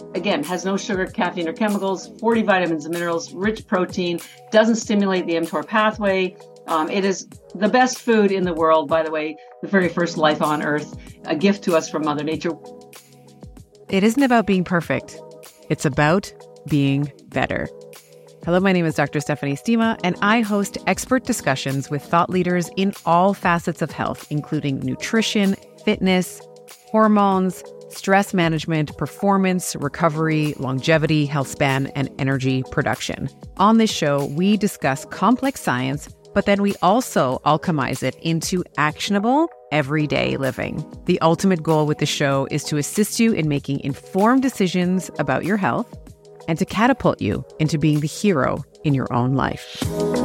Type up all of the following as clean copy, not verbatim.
Again, has no sugar, caffeine, or chemicals, 40 vitamins and minerals, rich protein, doesn't stimulate the mTOR pathway. It is the best food in the world, by the way, the very first life on Earth, a gift to us from Mother Nature. It isn't about being perfect. It's about being better. Hello, my name is Dr. Stephanie Estima, and I host expert discussions with thought leaders in all facets of health, including nutrition, fitness, hormones, stress management, performance, recovery, longevity, health span, and energy production. On this show, we discuss complex science, but then we also alchemize it into actionable, everyday living. The ultimate goal with the show is to assist you in making informed decisions about your health and to catapult you into being the hero in your own life.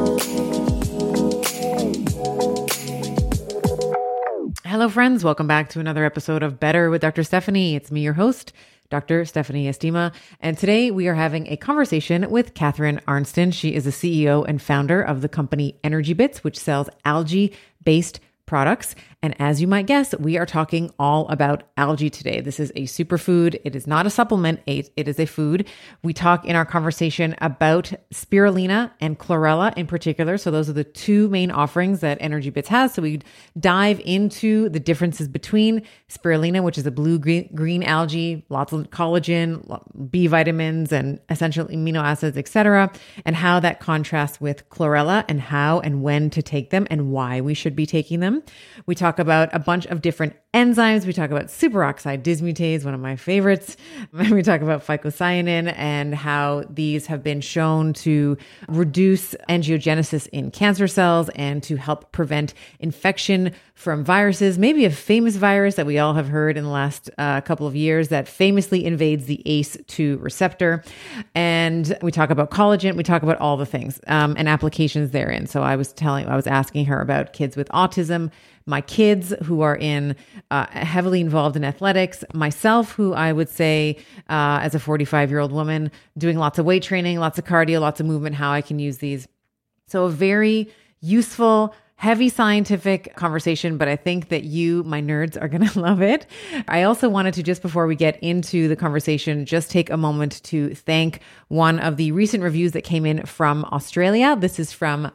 Hello, friends. Welcome back to another episode of Better with Dr. Stephanie. It's me, your host, Dr. Stephanie Estima. And today we are having a conversation with Catherine Arnston. She is the CEO and founder of the company Energy Bits, which sells algae-based products. And as you might guess, we are talking all about algae today. This is a superfood. It is not a supplement. It is a food. We talk in our conversation about spirulina and chlorella in particular. So those are the two main offerings that Energy Bits has. So we dive into the differences between spirulina, which is a blue-green algae, lots of collagen, B vitamins, and essential amino acids, etc., and how that contrasts with chlorella and how and when to take them and why we should be taking them. We talk about a bunch of different enzymes. We talk about superoxide dismutase, one of my favorites. We talk about phycocyanin and how these have been shown to reduce angiogenesis in cancer cells and to help prevent infection from viruses, maybe a famous virus that we all have heard in the last couple of years that famously invades the ACE2 receptor. And we talk about collagen. We talk about all the things and applications therein. So I was asking her about kids with autism, my kids who are heavily involved in athletics, myself, who I would say as a 45-year-old woman doing lots of weight training, lots of cardio, lots of movement, how I can use these. So a very useful, heavy scientific conversation, but I think that you, my nerds, are going to love it. I also wanted to, just before we get into the conversation, just take a moment to thank one of the recent reviews that came in from Australia. This is from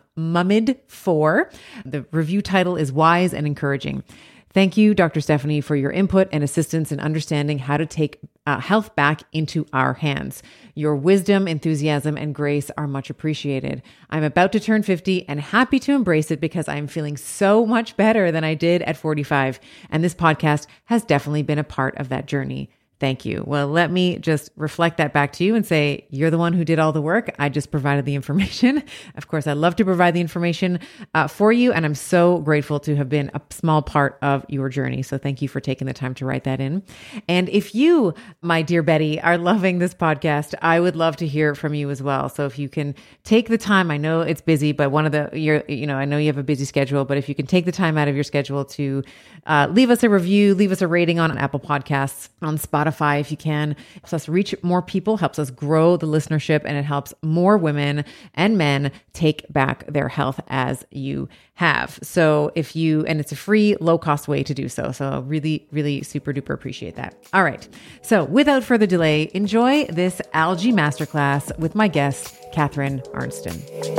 Mumid4. The review title is Wise and Encouraging. Thank you, Dr. Stephanie, for your input and assistance in understanding how to take health back into our hands. Your wisdom, enthusiasm, and grace are much appreciated. I'm about to turn 50 and happy to embrace it because I'm feeling so much better than I did at 45. And this podcast has definitely been a part of that journey. Thank you. Well, let me just reflect that back to you and say, you're the one who did all the work. I just provided the information. Of course, I love to provide the information for you. And I'm so grateful to have been a small part of your journey. So thank you for taking the time to write that in. And if you, my dear Betty, are loving this podcast, I would love to hear from you as well. So if you can take the time, I know it's busy, but I know you have a busy schedule, but if you can take the time out of your schedule to leave us a review, leave us a rating on Apple Podcasts, on Spotify, if you can, helps us reach more people, helps us grow the listenership, and it helps more women and men take back their health as you have. So and it's a free, low cost way to do so. So really, really super duper appreciate that. All right. So without further delay, enjoy this algae masterclass with my guest, Catherine Arnston.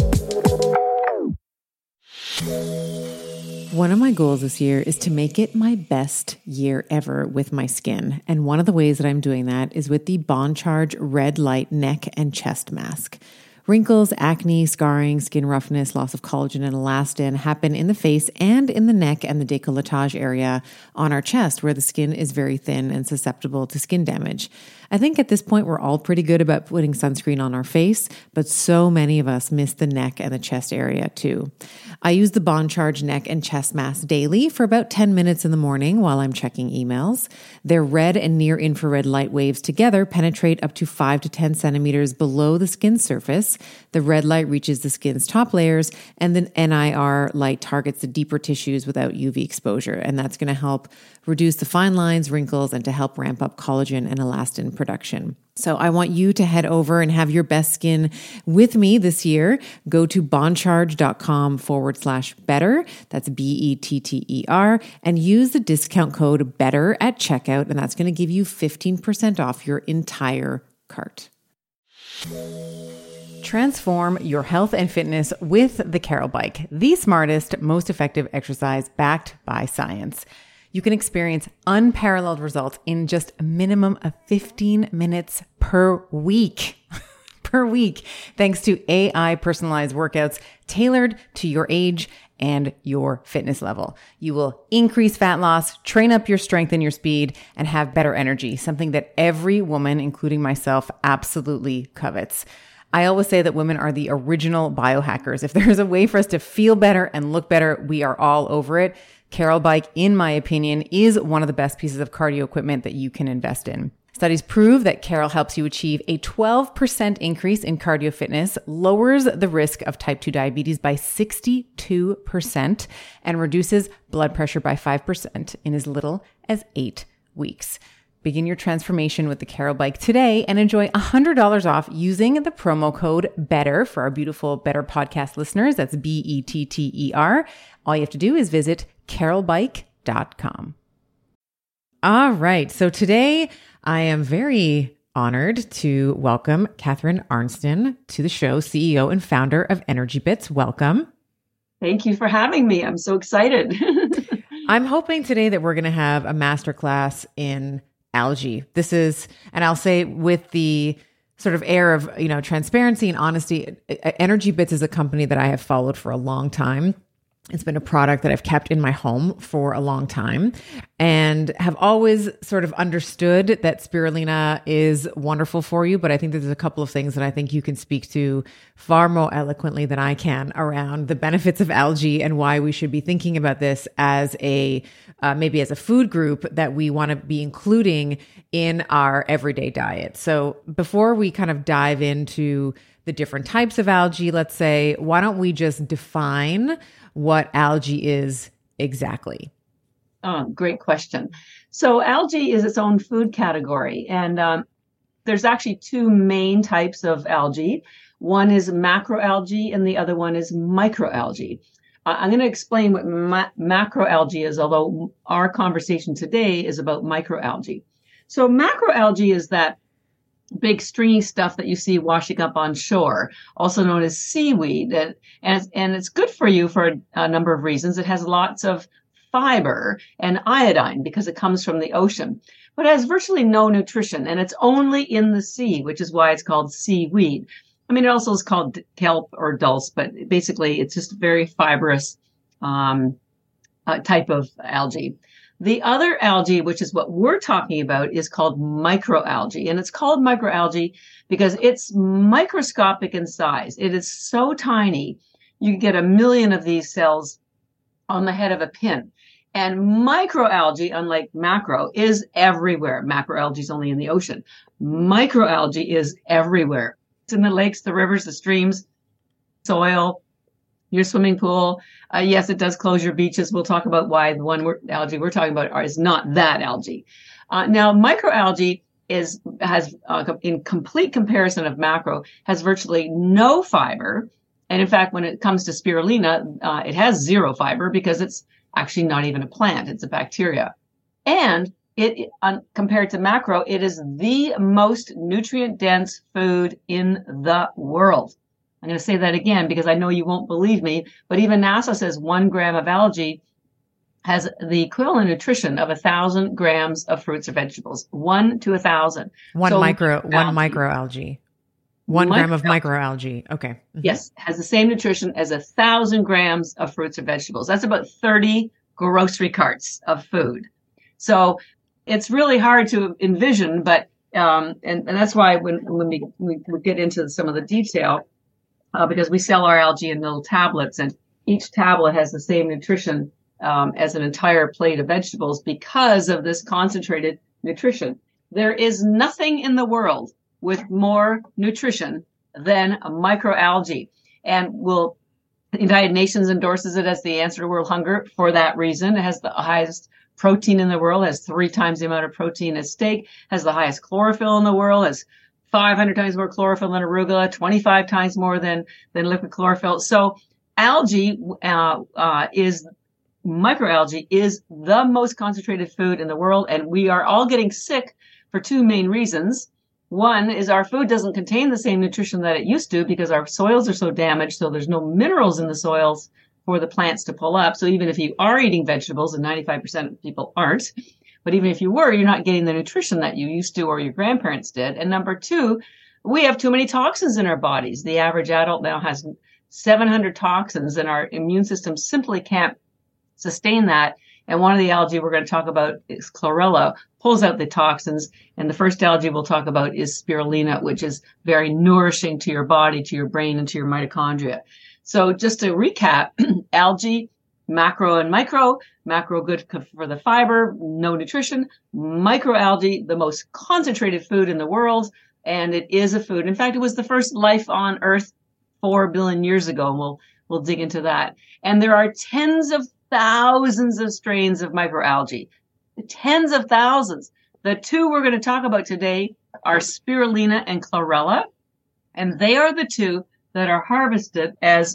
One of my goals this year is to make it my best year ever with my skin. And one of the ways that I'm doing that is with the Bond Charge Red Light Neck and Chest Mask. Wrinkles, acne, scarring, skin roughness, loss of collagen and elastin happen in the face and in the neck and the décolletage area on our chest where the skin is very thin and susceptible to skin damage. I think at this point, we're all pretty good about putting sunscreen on our face, but so many of us miss the neck and the chest area too. I use the Bond Charge Neck and Chest Mask daily for about 10 minutes in the morning while I'm checking emails. Their red and near infrared light waves together penetrate up to 5 to 10 centimeters below the skin surface surface. The red light reaches the skin's top layers, and the NIR light targets the deeper tissues without UV exposure. And that's going to help reduce the fine lines, wrinkles, and to help ramp up collagen and elastin production. So I want you to head over and have your best skin with me this year. Go to boncharge.com/better. That's BETTER, and use the discount code BETTER at checkout. And that's going to give you 15% off your entire cart. Transform your health and fitness with the Carol Bike, the smartest, most effective exercise backed by science. You can experience unparalleled results in just a minimum of 15 minutes per week. Per week, thanks to AI personalized workouts tailored to your age and your fitness level. You will increase fat loss, train up your strength and your speed, and have better energy, something that every woman, including myself, absolutely covets. I always say that women are the original biohackers. If there's a way for us to feel better and look better, we are all over it. Carol Bike, in my opinion, is one of the best pieces of cardio equipment that you can invest in. Studies prove that Carol helps you achieve a 12% increase in cardio fitness, lowers the risk of type 2 diabetes by 62%, and reduces blood pressure by 5% in as little as 8 weeks. Begin your transformation with the Carol Bike today and enjoy $100 off using the promo code BETTER for our beautiful Better podcast listeners. That's BETTER. All you have to do is visit carolbike.com. All right. So today I am very honored to welcome Catherine Arnston to the show, CEO and founder of Energy Bits. Welcome. Thank you for having me. I'm so excited. I'm hoping today that we're going to have a masterclass in algae. This is, and I'll say with the sort of air of, transparency and honesty, Energy Bits is a company that I have followed for a long time. It's been a product that I've kept in my home for a long time and have always sort of understood that spirulina is wonderful for you. But I think there's a couple of things that I think you can speak to far more eloquently than I can around the benefits of algae and why we should be thinking about this as a maybe as a food group that we want to be including in our everyday diet. So before we kind of dive into the different types of algae, let's say, why don't we just define what algae is exactly? Great question. So algae is its own food category. And there's actually two main types of algae. One is macroalgae and the other one is microalgae. I'm going to explain what macroalgae is, although our conversation today is about microalgae. So macroalgae is that big stringy stuff that you see washing up on shore, also known as seaweed. And it's good for you for a number of reasons. It has lots of fiber and iodine because it comes from the ocean, but it has virtually no nutrition, and it's only in the sea, which is why it's called seaweed. I mean, it also is called kelp or dulse, but basically it's just a very fibrous type of algae. The other algae, which is what we're talking about, is called microalgae. And it's called microalgae because it's microscopic in size. It is so tiny. You get 1 million of these cells on the head of a pin. And microalgae, unlike macro, is everywhere. Macroalgae is only in the ocean. Microalgae is everywhere. It's in the lakes, the rivers, the streams, soil, your swimming pool. Yes, it does close your beaches. We'll talk about why the algae we're talking about is not that algae. Now, microalgae has in complete comparison of macro, has virtually no fiber. And in fact, when it comes to spirulina, it has zero fiber because it's actually not even a plant. It's a bacteria. And compared to macro, it is the most nutrient-dense food in the world. I'm going to say that again because I know you won't believe me, but even NASA says 1 gram of algae has the equivalent nutrition of 1,000 grams of fruits or vegetables. 1 to 1,000. One microalgae. 1 gram of microalgae. Okay. Mm-hmm. Yes, has the same nutrition as 1,000 grams of fruits or vegetables. That's about 30 grocery carts of food. So it's really hard to envision, but and that's why when we get into some of the detail, because we sell our algae in little tablets, and each tablet has the same nutrition as an entire plate of vegetables because of this concentrated nutrition. There is nothing in the world with more nutrition than microalgae. And the United Nations endorses it as the answer to world hunger for that reason. It has the highest protein in the world, has 3 times the amount of protein as steak, has the highest chlorophyll in the world, has 500 times more chlorophyll than arugula, 25 times more than liquid chlorophyll. So microalgae is the most concentrated food in the world, and we are all getting sick for 2 main reasons. One is our food doesn't contain the same nutrition that it used to because our soils are so damaged, so there's no minerals in the soils for the plants to pull up. So even if you are eating vegetables, and 95% of people aren't, but even if you were, you're not getting the nutrition that you used to or your grandparents did. And number 2, we have too many toxins in our bodies. The average adult now has 700 toxins, and our immune system simply can't sustain that. And one of the algae we're going to talk about is chlorella, pulls out the toxins. And the first algae we'll talk about is spirulina, which is very nourishing to your body, to your brain, and to your mitochondria. So just to recap, algae, macro and micro good for the fiber, no nutrition. Microalgae, the most concentrated food in the world, and it is a food. In fact, it was the first life on Earth 4 billion years ago, and we'll dig into that. And there are tens of thousands of strains of microalgae, tens of thousands. The 2 we're going to talk about today are spirulina and chlorella, and they are the 2 that are harvested as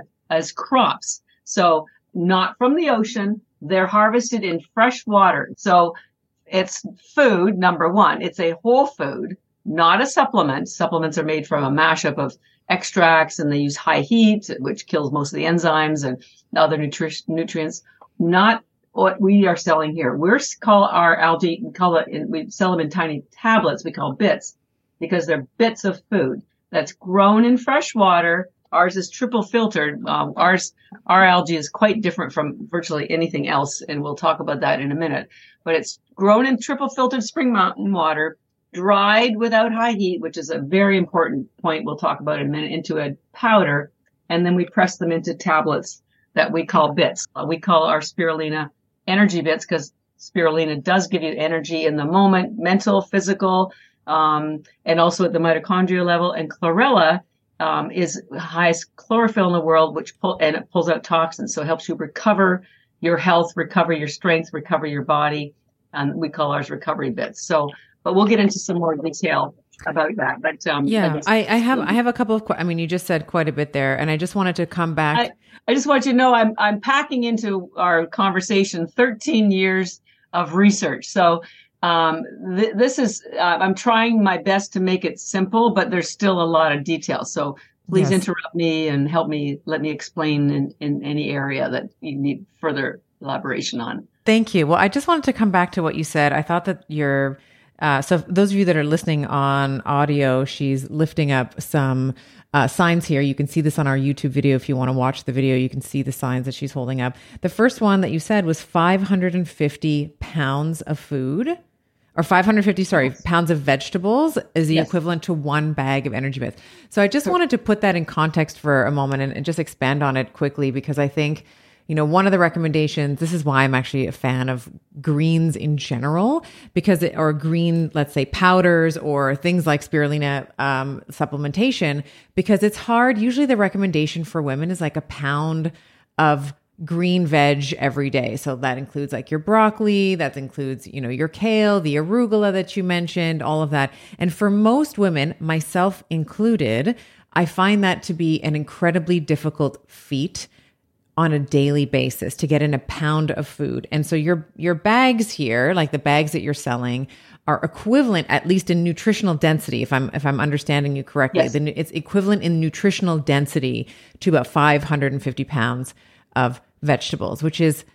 crops. So not from the ocean, they're harvested in fresh water. So it's food, number 1. It's a whole food, not a supplement. Supplements are made from a mashup of extracts, and they use high heat, which kills most of the enzymes and other nutrients. Not what we are selling here. We call our algae, we sell them in tiny tablets. We call bits because they're bits of food that's grown in fresh water. Ours is triple filtered. Our algae is quite different from virtually anything else, and we'll talk about that in a minute. But it's grown in triple filtered spring mountain water, dried without high heat, which is a very important point we'll talk about in a minute, into a powder, and then we press them into tablets that we call bits. We call our spirulina energy bits because spirulina does give you energy in the moment, mental, physical, and also at the mitochondrial level. And chlorella is the highest chlorophyll in the world, and it pulls out toxins. So it helps you recover your health, recover your strength, recover your body. And we call ours recovery bits. But we'll get into some more detail about that. But I have a couple of. You just said quite a bit there, and I just wanted to come back. I just want you to know I'm packing into our conversation 13 years of research. So this is I'm trying my best to make it simple, but there's still a lot of detail. So please interrupt me and let me explain in any area that you need further elaboration on. Thank you. Well, I just wanted to come back to what you said. I thought that so those of you that are listening on audio, she's lifting up some signs here. You can see this on our YouTube video. If you want to watch the video, you can see the signs that she's holding up. The first one that you said was 550 pounds of food, or 550, pounds of vegetables is the equivalent to 1 bag of energy bits. So I just wanted to put that in context for a moment and just expand on it quickly, because I think, one of the recommendations, this is why I'm actually a fan of greens in general, or green, let's say powders or things like spirulina supplementation, because it's hard. Usually the recommendation for women is like a pound of green veg every day. So that includes like your broccoli, that includes, your kale, the arugula that you mentioned, all of that. And for most women, myself included, I find that to be an incredibly difficult feat on a daily basis to get in a pound of food. And so your bags here, like the bags that you're selling, are equivalent, at least in nutritional density, if I'm understanding you correctly. Yes. Then it's equivalent in nutritional density to about 550 pounds of vegetables, which is,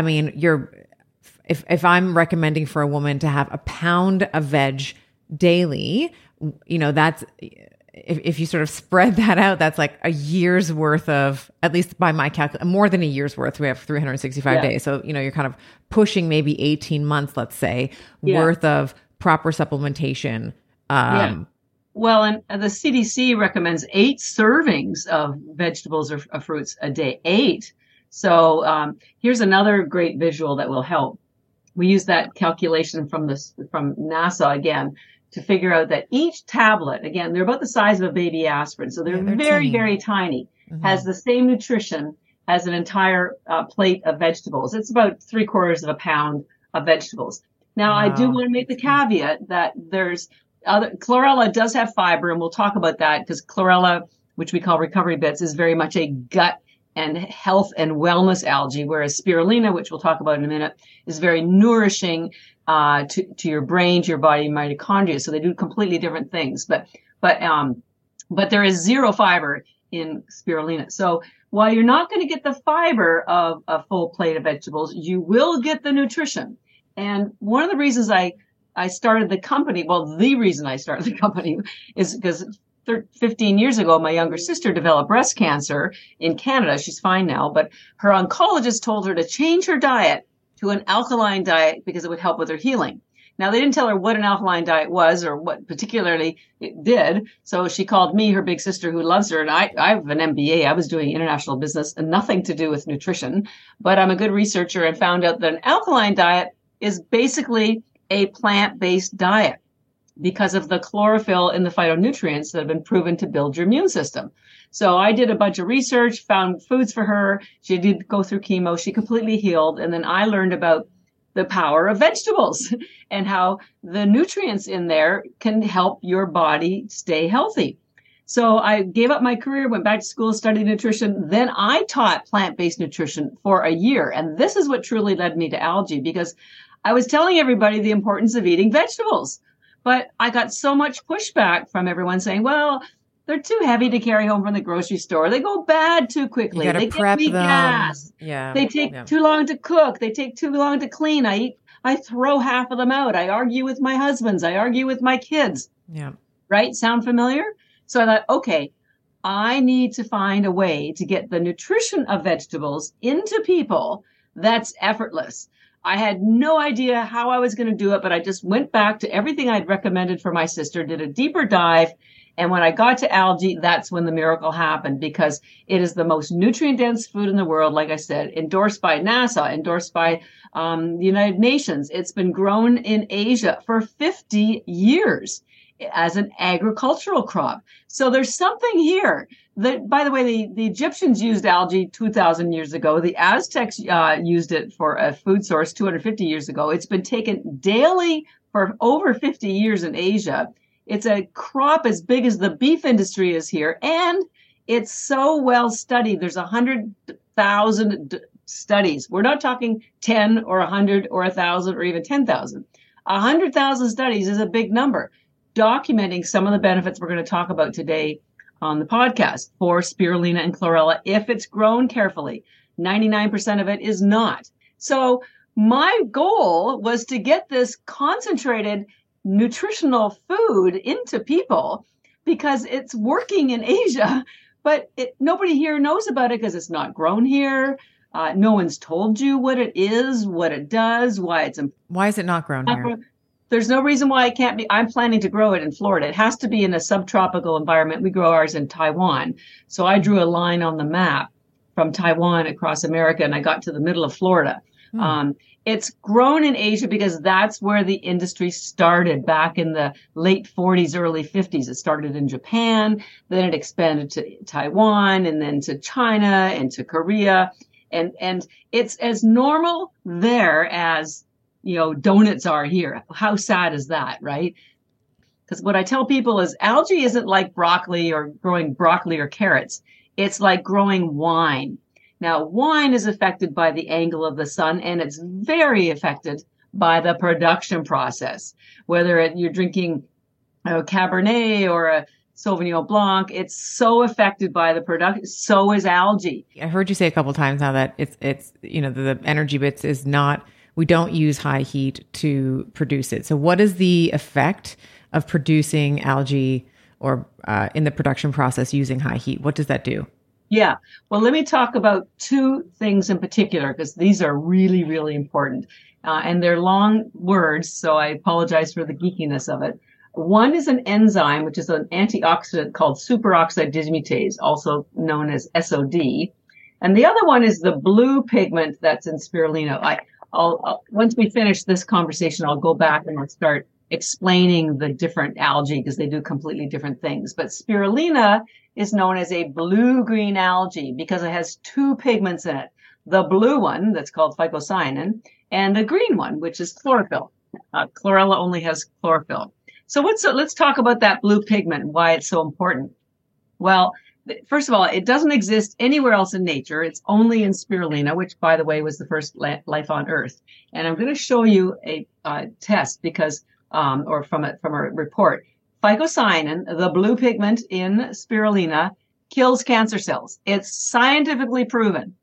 if I'm recommending for a woman to have a pound of veg daily, that's, if you sort of spread that out, that's like a year's worth of, at least by my calculation, more than a year's worth. We have 365 days. So, you're kind of pushing maybe 18 months, let's say, worth of proper supplementation. Well, and the CDC recommends 8 servings of vegetables or fruits a day, 8. So here's another great visual that will help. We use that calculation from NASA again to figure out that each tablet, again, they're about the size of a baby aspirin, so they're very, teeny. very tiny, has the same nutrition as an entire plate of vegetables. It's about 3/4 of a pound of vegetables. Now, I do want to make the caveat that there's chlorella does have fiber, and we'll talk about that because chlorella, which we call recovery bits, is very much a gut and health and wellness algae, whereas spirulina, which we'll talk about in a minute, is very nourishing to your brain, to your body, mitochondria. So they do completely different things. But there is zero fiber in spirulina. So while you're not going to get the fiber of a full plate of vegetables, you will get the nutrition. And one of the reasons I started the company, well, the reason I started the company is because 15 years ago, my younger sister developed breast cancer in Canada. She's fine now, but her oncologist told her to change her diet to an alkaline diet because it would help with her healing. Now, they didn't tell her what an alkaline diet was or what particularly it did. So she called me, her big sister, who loves her. And I have an MBA. I was doing international business and nothing to do with nutrition, but I'm a good researcher and found out that an alkaline diet is basically a plant-based diet because of the chlorophyll in the phytonutrients that have been proven to build your immune system. So I did a bunch of research, found foods for her. She did go through chemo. She completely healed. And then I learned about the power of vegetables and how the nutrients in there can help your body stay healthy. So I gave up my career, went back to school, studied nutrition. Then I taught plant-based nutrition for a year. And this is what truly led me to algae, because I was telling everybody the importance of eating vegetables. But I got so much pushback from everyone saying, well, they're too heavy to carry home from the grocery store. They go bad too quickly. They prep give me them. gas. Yeah. They take too long to cook. They take too long to clean. I throw half of them out. I argue with my husbands. I argue with my kids. Yeah. Right? Sound familiar? So I thought, okay, I need to find a way to get the nutrition of vegetables into people that's effortless. I had no idea how I was going to do it, but I just went back to everything I'd recommended for my sister, did a deeper dive. And when I got to algae, that's when the miracle happened, because it is the most nutrient-dense food in the world. Like I said, endorsed by NASA, endorsed by the United Nations. It's been grown in Asia for 50 years as an agricultural crop. So there's something here. That, by the way, the Egyptians used algae 2,000 years ago. The Aztecs used it for a food source 250 years ago. It's been taken daily for over 50 years in Asia. It's a crop as big as the beef industry is here, and it's so well studied. There's 100,000 studies. We're not talking 10 or 100 or 1,000 or even 10,000. 100,000 studies is a big number, documenting some of the benefits we're going to talk about today on the podcast for spirulina and chlorella if it's grown carefully. 99% of it is not. So my goal was to get this concentrated nutritional food into people because it's working in Asia, but nobody here knows about it because it's not grown here. No one's told you what it is, what it does, why it's important. Why is it not grown here? There's no reason why it can't be. I'm planning to grow it in Florida. It has to be in a subtropical environment. We grow ours in Taiwan. So I drew a line on the map from Taiwan across America, and I got to the middle of Florida. It's grown in Asia because that's where the industry started back in the late 40s, early 50s. It started in Japan, then it expanded to Taiwan, and then to China and to Korea. And it's as normal there as donuts are here. How sad is that, right? Because what I tell people is algae isn't like broccoli or growing broccoli or carrots. It's like growing wine. Now, wine is affected by the angle of the sun, and it's very affected by the production process. Whether you're drinking a Cabernet or a Sauvignon Blanc, it's so affected by the production. So is algae. I heard you say a couple of times now that it's the energy bits is not. We don't use high heat to produce it. So what is the effect of producing algae or in the production process using high heat? What does that do? Yeah. Well, let me talk about two things in particular, because these are really, really important. And they're long words, so I apologize for the geekiness of it. One is an enzyme, which is an antioxidant called superoxide dismutase, also known as SOD. And the other one is the blue pigment that's in spirulina. I'll once we finish this conversation, I'll go back and I'll start explaining the different algae because they do completely different things. But spirulina is known as a blue-green algae because it has two pigments in it. The blue one, that's called phycocyanin, and the green one, which is chlorophyll. Chlorella only has chlorophyll. So let's talk about that blue pigment and why it's so important. Well, first of all, it doesn't exist anywhere else in nature. It's only in spirulina, which, by the way, was the first life on Earth. And I'm going to show you a test because, or from a report. Phycocyanin, the blue pigment in spirulina, kills cancer cells. It's scientifically proven.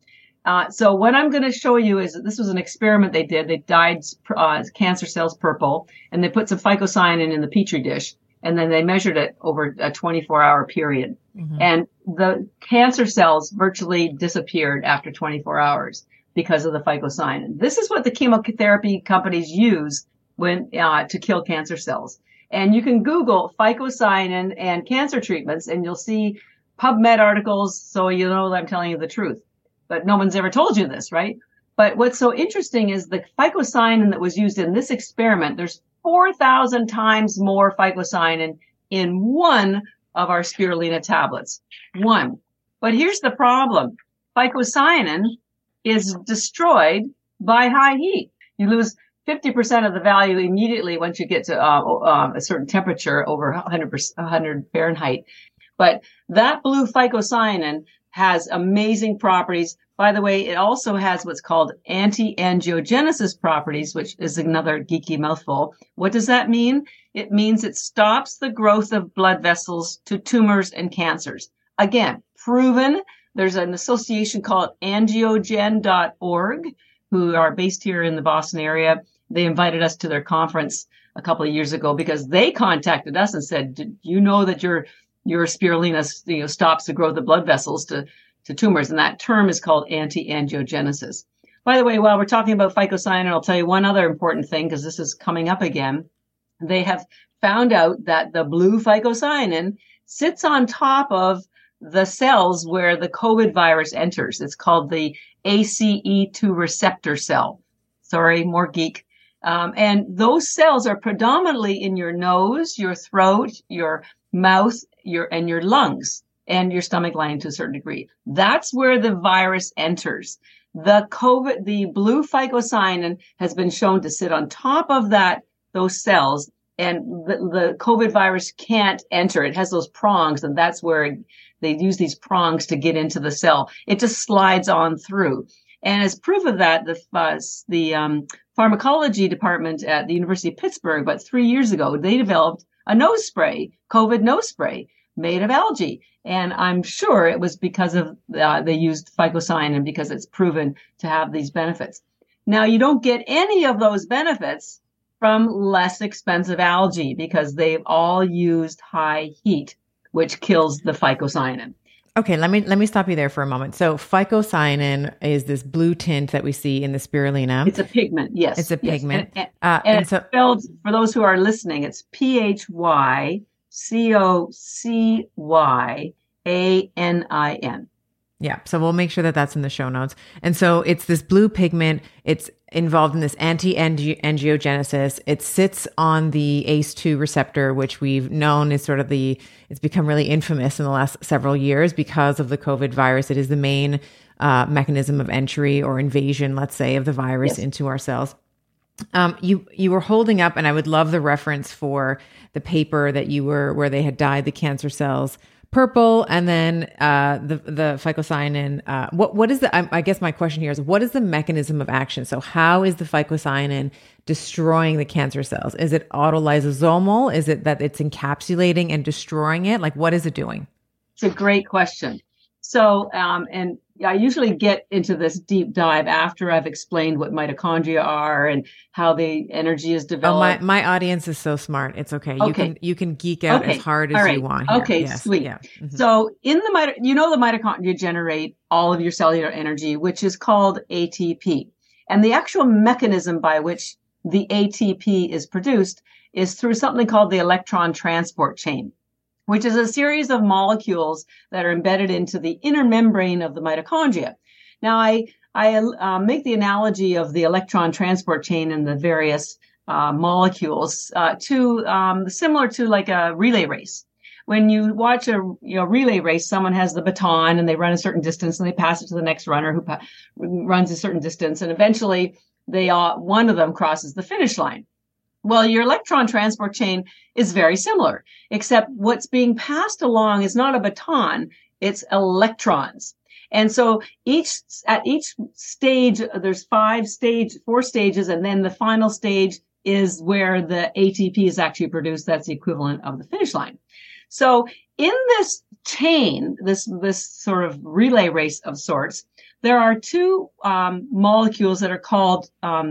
So what I'm going to show you is that this was an experiment they did. They dyed cancer cells purple, and they put some phycocyanin in the petri dish, and then they measured it over a 24-hour period. Mm-hmm. And the cancer cells virtually disappeared after 24 hours because of the phycocyanin. This is what the chemotherapy companies use when to kill cancer cells. And you can Google phycocyanin and cancer treatments, and you'll see PubMed articles, so you know that I'm telling you the truth. But no one's ever told you this, right? But what's so interesting is the phycocyanin that was used in this experiment, there's 4,000 times more phycocyanin in one of our spirulina tablets. One. But here's the problem. Phycocyanin is destroyed by high heat. You lose 50% of the value immediately once you get to a certain temperature over 100 Fahrenheit. But that blue phycocyanin has amazing properties. By the way, it also has what's called anti-angiogenesis properties, which is another geeky mouthful. What does that mean? It means it stops the growth of blood vessels to tumors and cancers. Again, proven. There's an association called angiogen.org, who are based here in the Boston area. They invited us to their conference a couple of years ago because they contacted us and said, "Do you know that your spirulina, stops the growth of blood vessels to tumors?" And that term is called anti-angiogenesis. By the way, while we're talking about phycocyanin, I'll tell you one other important thing because this is coming up again. They have found out that the blue phycocyanin sits on top of the cells where the COVID virus enters. It's called the ACE2 receptor cell. Sorry, more geek. And those cells are predominantly in your nose, your throat, your mouth, and your lungs, and your stomach lining to a certain degree. That's where the virus enters. The blue phycocyanin has been shown to sit on top of those cells, and the COVID virus can't enter. It has those prongs, and that's where they use these prongs to get into the cell. It just slides on through. And as proof of that, the pharmacology department at the University of Pittsburgh, about 3 years ago, they developed a nose spray, COVID nose spray, made of algae. And I'm sure it was because of they used phycocyanin because it's proven to have these benefits. Now, you don't get any of those benefits from less expensive algae because they've all used high heat, which kills the phycocyanin. Okay, let me stop you there for a moment. So phycocyanin is this blue tint that we see in the spirulina. It's a pigment, yes. It's a pigment. Yes. And it's spelled, for those who are listening, it's PHYCOCYANIN. Yeah, so we'll make sure that that's in the show notes. And so it's this blue pigment. It's involved in this anti-angiogenesis. It sits on the ACE2 receptor, which we've known is sort of it's become really infamous in the last several years because of the COVID virus. It is the main mechanism of entry or invasion, let's say, of the virus into our cells. You were holding up, and I would love the reference for the paper that where they had dyed the cancer cells purple, and then the phycocyanin. What is I guess my question here is, what is the mechanism of action? So how is the phycocyanin destroying the cancer cells? Is it autolysosomal? Is it that it's encapsulating and destroying it? Like, what is it doing? It's a great question. So, and I usually get into this deep dive after I've explained what mitochondria are and how the energy is developed. Oh, my audience is so smart. It's okay. You can geek out as hard as you want here. Okay, yes. Sweet. Yeah. Mm-hmm. So the mitochondria generate all of your cellular energy, which is called ATP. And the actual mechanism by which the ATP is produced is through something called the electron transport chain, which is a series of molecules that are embedded into the inner membrane of the mitochondria. Now, I make the analogy of the electron transport chain and the various molecules similar to like a relay race. When you watch a relay race, someone has the baton and they run a certain distance and they pass it to the next runner who runs a certain distance, and eventually one of them crosses the finish line. Well, your electron transport chain is very similar, except what's being passed along is not a baton, it's electrons. And so at each stage, there's four stages, and then the final stage is where the ATP is actually produced. That's the equivalent of the finish line. So in this chain, this sort of relay race of sorts, there are two molecules that are called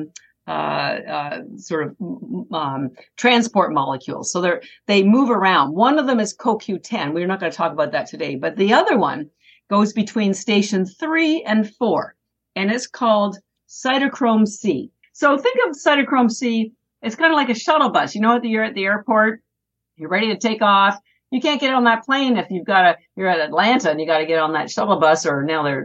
transport molecules. So they move around. One of them is CoQ10. We're not going to talk about that today, but the other one goes between station 3 and 4, and it's called cytochrome C. So think of cytochrome C. It's kind of like a shuttle bus. You're at the airport, you're ready to take off. You can't get on that plane if you're at Atlanta and you got to get on that shuttle bus, or now they're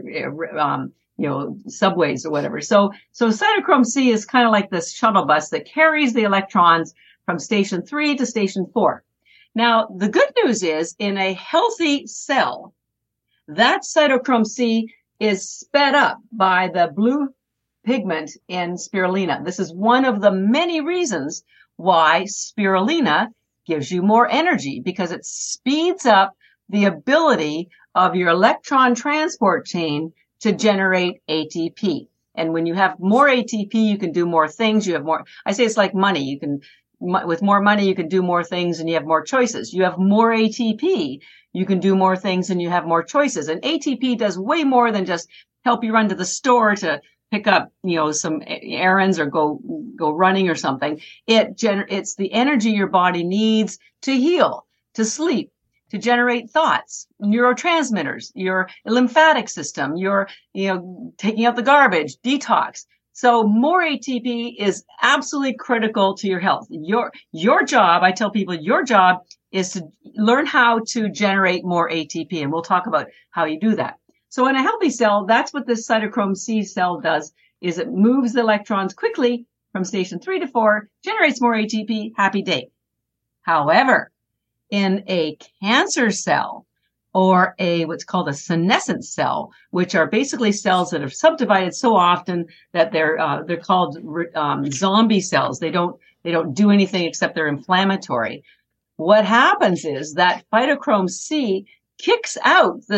subways or whatever. So cytochrome C is kind of like this shuttle bus that carries the electrons from station 3 to station 4. Now, the good news is, in a healthy cell, that cytochrome C is sped up by the blue pigment in spirulina. This is one of the many reasons why spirulina gives you more energy, because it speeds up the ability of your electron transport chain to generate ATP. And when you have more ATP, you can do more things. You have more, I say it's like money. With more money, you can do more things and you have more choices. You have more ATP, you can do more things and you have more choices. And ATP does way more than just help you run to the store to pick up, some errands or go running or something. It's the energy your body needs to heal, to sleep, to generate thoughts, neurotransmitters, your lymphatic system, your, taking out the garbage, detox. So more ATP is absolutely critical to your health. Your job, I tell people, your job is to learn how to generate more ATP. And we'll talk about how you do that. So in a healthy cell, that's what this cytochrome C cell does, is it moves the electrons quickly from station 3 to 4, generates more ATP, happy day. However, in a cancer cell, or what's called a senescent cell, which are basically cells that are subdivided so often that they're called zombie cells. They don't do anything except they're inflammatory. What happens is that phytochrome C kicks out the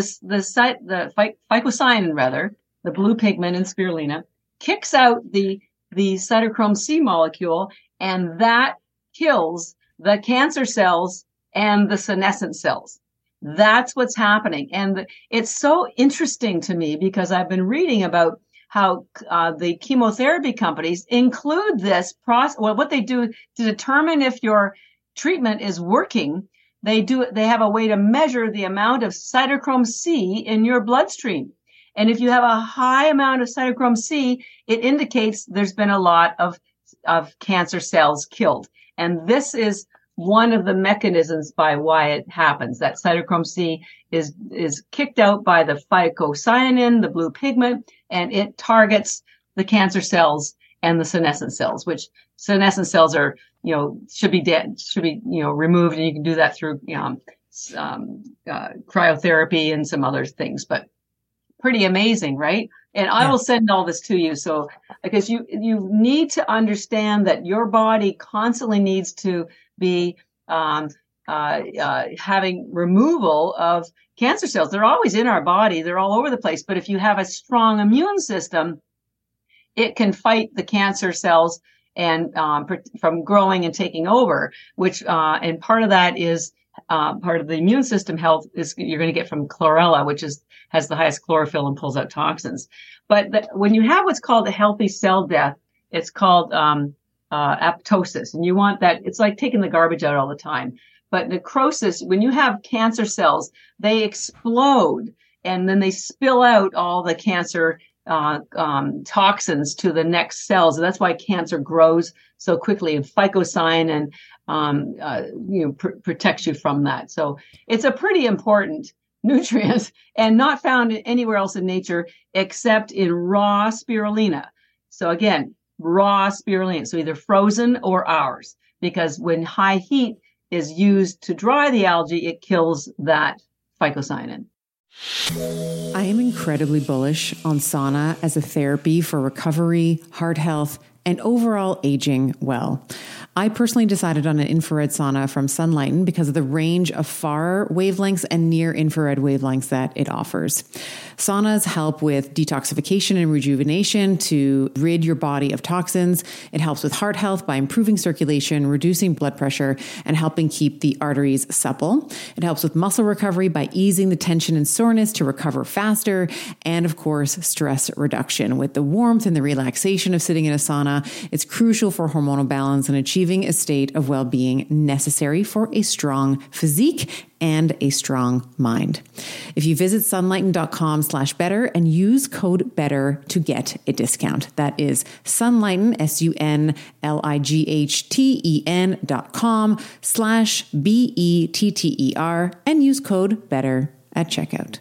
phycocyanin, rather, the blue pigment in spirulina, kicks out the cytochrome C molecule, and that kills the cancer cells and the senescent cells. That's what's happening. And it's so interesting to me, because I've been reading about how the chemotherapy companies include this process. Well, what they do to determine if your treatment is working, they have a way to measure the amount of cytochrome C in your bloodstream. And if you have a high amount of cytochrome C, it indicates there's been a lot of cancer cells killed. And this is one of the mechanisms by why it happens. That cytochrome C is kicked out by the phycocyanin, the blue pigment, and it targets the cancer cells and the senescent cells, which senescent cells are, should be dead, removed. And you can do that through, cryotherapy and some other things, but pretty amazing, right? And I will send all this to you. So, because you need to understand that your body constantly needs to be having removal of cancer cells. They're always in our body. They're all over the place. But if you have a strong immune system, it can fight the cancer cells and from growing and taking over, which and part of that is part of the immune system health is you're going to get from chlorella, which has the highest chlorophyll and pulls out toxins. But when you have what's called a healthy cell death, it's called apoptosis. And you want that, it's like taking the garbage out all the time. But necrosis, when you have cancer cells, they explode and then they spill out all the cancer toxins to the next cells. And that's why cancer grows so quickly. And phycocyanin protects you from that. So it's a pretty important nutrient and not found anywhere else in nature except in raw spirulina. So again, raw spirulina, so either frozen or ours, because when high heat is used to dry the algae, it kills that phycocyanin. I am incredibly bullish on sauna as a therapy for recovery, heart health, and overall aging well. I personally decided on an infrared sauna from Sunlighten because of the range of far wavelengths and near infrared wavelengths that it offers. Saunas help with detoxification and rejuvenation to rid your body of toxins. It helps with heart health by improving circulation, reducing blood pressure, and helping keep the arteries supple. It helps with muscle recovery by easing the tension and soreness to recover faster. And of course, stress reduction. With the warmth and the relaxation of sitting in a sauna, it's crucial for hormonal balance and achieving a state of well-being necessary for a strong physique and a strong mind. If you visit sunlighten.com/better and use code BETTER to get a discount. That is Sunlighten, sunlighten.com/BETTER and use code BETTER at checkout.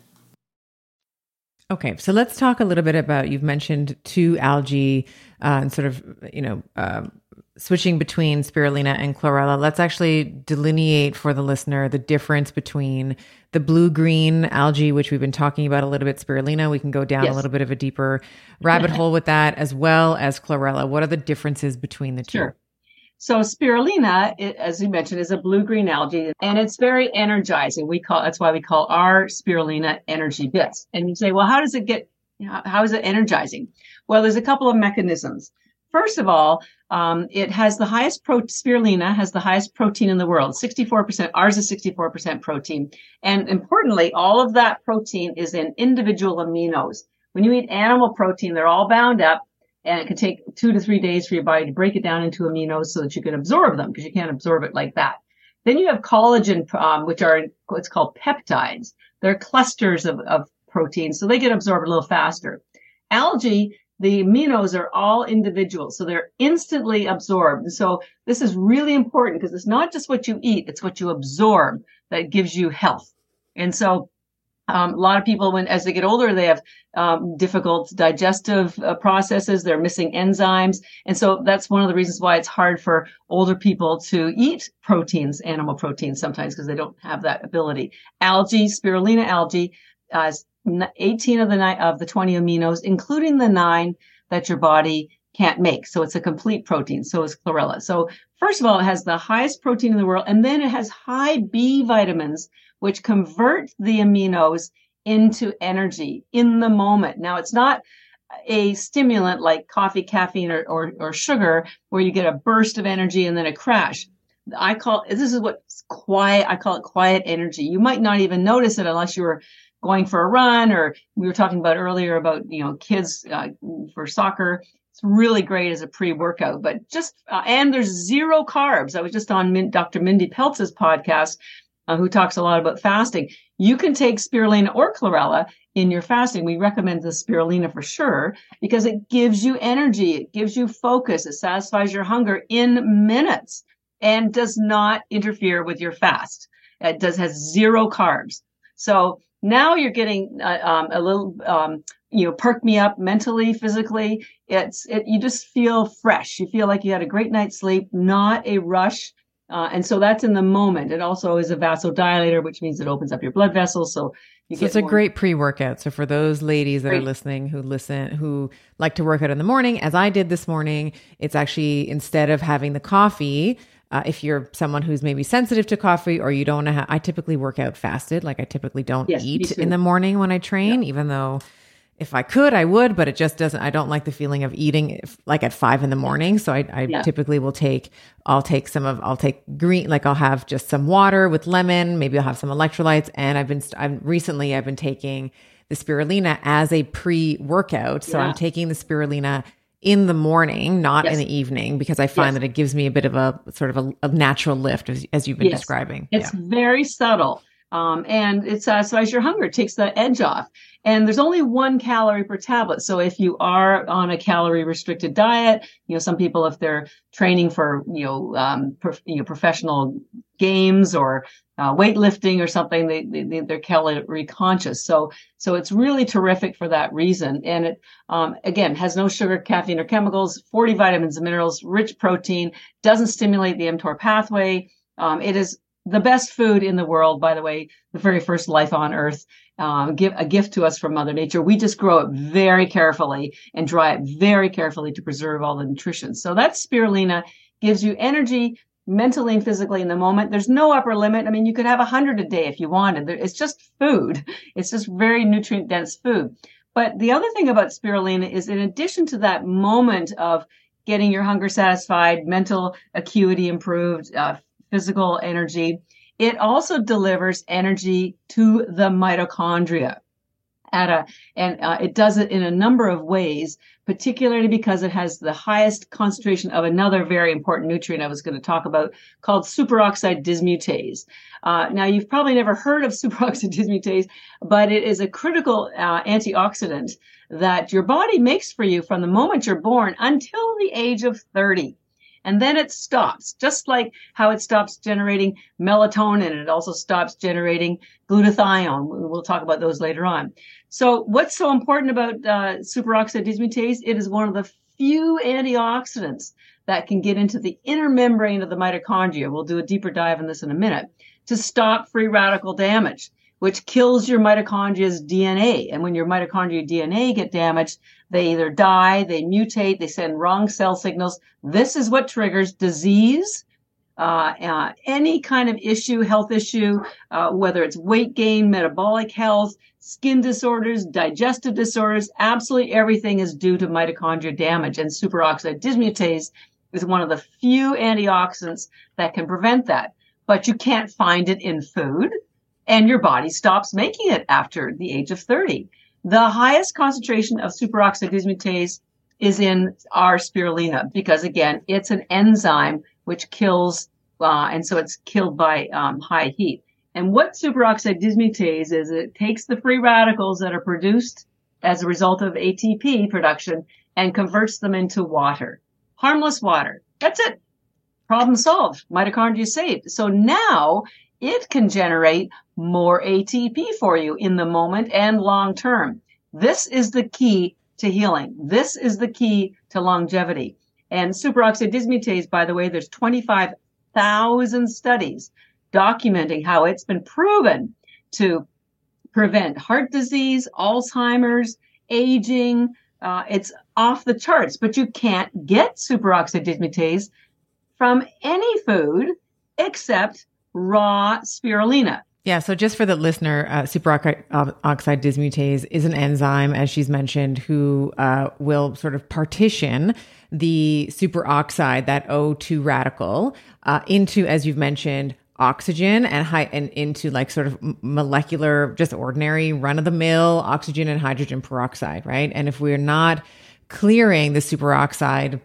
Okay, so let's talk a little bit about, you've mentioned two algae and sort of, switching between spirulina and chlorella. Let's actually delineate for the listener the difference between the blue-green algae, which we've been talking about a little bit, spirulina. We can go down a little bit of a deeper rabbit hole with that, as well as chlorella. What are the differences between the two? Sure. So spirulina, as you mentioned, is a blue-green algae, and it's very energizing. That's why we call our spirulina energy bits. And you say, well, how is it energizing? Well, there's a couple of mechanisms. First of all, it has the highest spirulina has the highest protein in the world, 64%. Ours is 64% protein. And importantly, all of that protein is in individual aminos. When you eat animal protein, they're all bound up, and it can take 2 to 3 days for your body to break it down into aminos so that you can absorb them, because you can't absorb it like that. Then you have collagen, which are what's called peptides. They're clusters of proteins, so they get absorbed a little faster. Algae, the aminos are all individual, so they're instantly absorbed. And so this is really important because it's not just what you eat, it's what you absorb that gives you health. And so a lot of people, as they get older, they have difficult digestive processes. They're missing enzymes. And so that's one of the reasons why it's hard for older people to eat proteins, animal proteins sometimes, because they don't have that ability. Algae, spirulina algae, 18 of the 20 aminos, including the 9 that your body can't make. So it's a complete protein. So is chlorella. So first of all, it has the highest protein in the world, and then it has high B vitamins, which convert the aminos into energy in the moment. Now, it's not a stimulant like coffee, caffeine, or sugar, where you get a burst of energy and then a crash. I call it quiet energy. You might not even notice it unless you were going for a run, or we were talking about earlier about, kids for soccer. It's really great as a pre-workout, but and there's 0 carbs. I was just on Dr. Mindy Peltz's podcast, who talks a lot about fasting. You can take spirulina or chlorella in your fasting. We recommend the spirulina for sure, because it gives you energy. It gives you focus. It satisfies your hunger in minutes and does not interfere with your fast. It has 0 carbs. So now you're getting a little, perk me up mentally, physically. You just feel fresh. You feel like you had a great night's sleep, not a rush. And so that's in the moment. It also is a vasodilator, which means it opens up your blood vessels. So it's a great pre-workout. So for those ladies that are listening, who like to work out in the morning, as I did this morning, it's actually, instead of having the coffee, if you're someone who's maybe sensitive to coffee, or you don't know I typically work out fasted. Like I typically don't eat in the morning when I train, even though if I could, I would, but it just doesn't, I don't like the feeling of eating like at 5 a.m. So I typically I'll take green, like I'll have just some water with lemon, maybe I'll have some electrolytes. And I've been taking the spirulina as a pre-workout. So I'm taking the spirulina in the morning, not in the evening, because I find that it gives me a bit of a sort of a natural lift, as you've been describing. It's very subtle. And it satisfies your hunger. It takes the edge off. And there's only 1 calorie per tablet. So if you are on a calorie restricted diet, some people, if they're training for, professional games or weightlifting or something, they're calorie conscious. So it's really terrific for that reason. And it, again, has no sugar, caffeine, or chemicals, 40 vitamins and minerals, rich protein, doesn't stimulate the mTOR pathway. It is the best food in the world, by the way, the very first life on Earth, give a gift to us from Mother Nature. We just grow it very carefully and dry it very carefully to preserve all the nutrition. So that spirulina gives you energy mentally and physically in the moment. There's no upper limit. I mean, you could have 100 a day if you wanted. It's just food. It's just very nutrient dense food. But the other thing about spirulina is, in addition to that moment of getting your hunger satisfied, mental acuity improved, physical energy, it also delivers energy to the mitochondria it does it in a number of ways, particularly because it has the highest concentration of another very important nutrient I was going to talk about, called superoxide dismutase. Now, you've probably never heard of superoxide dismutase, but it is a critical antioxidant that your body makes for you from the moment you're born until the age of 30. And then it stops, just like how it stops generating melatonin. It also stops generating glutathione. We'll talk about those later on. So what's so important about superoxide dismutase? It is one of the few antioxidants that can get into the inner membrane of the mitochondria. We'll do a deeper dive on this in a minute, to stop free radical damage, which kills your mitochondria's DNA. And when your mitochondria DNA get damaged, they either die, they mutate, they send wrong cell signals. This is what triggers disease, any kind of issue, health issue, whether it's weight gain, metabolic health, skin disorders, digestive disorders. Absolutely everything is due to mitochondria damage. And superoxide dismutase is one of the few antioxidants that can prevent that. But you can't find it in food, and your body stops making it after the age of 30. The highest concentration of superoxide dismutase is in our spirulina because, again, it's an enzyme which kills, and so it's killed by high heat. And what superoxide dismutase is, it takes the free radicals that are produced as a result of ATP production and converts them into water. Harmless water. That's it. Problem solved. Mitochondria saved. So now it can generate more ATP for you in the moment and long term. This is the key to healing. This is the key to longevity. And superoxide dismutase, by the way, there's 25,000 studies documenting how it's been proven to prevent heart disease, Alzheimer's, aging. It's off the charts, but you can't get superoxide dismutase from any food except raw spirulina. Yeah. So just for the listener, superoxide dismutase is an enzyme, as she's mentioned, who will sort of partition the superoxide, that O2 radical, into, as you've mentioned, oxygen and into like sort of molecular, just ordinary run-of-the-mill oxygen and hydrogen peroxide, right? And if we're not clearing the superoxide,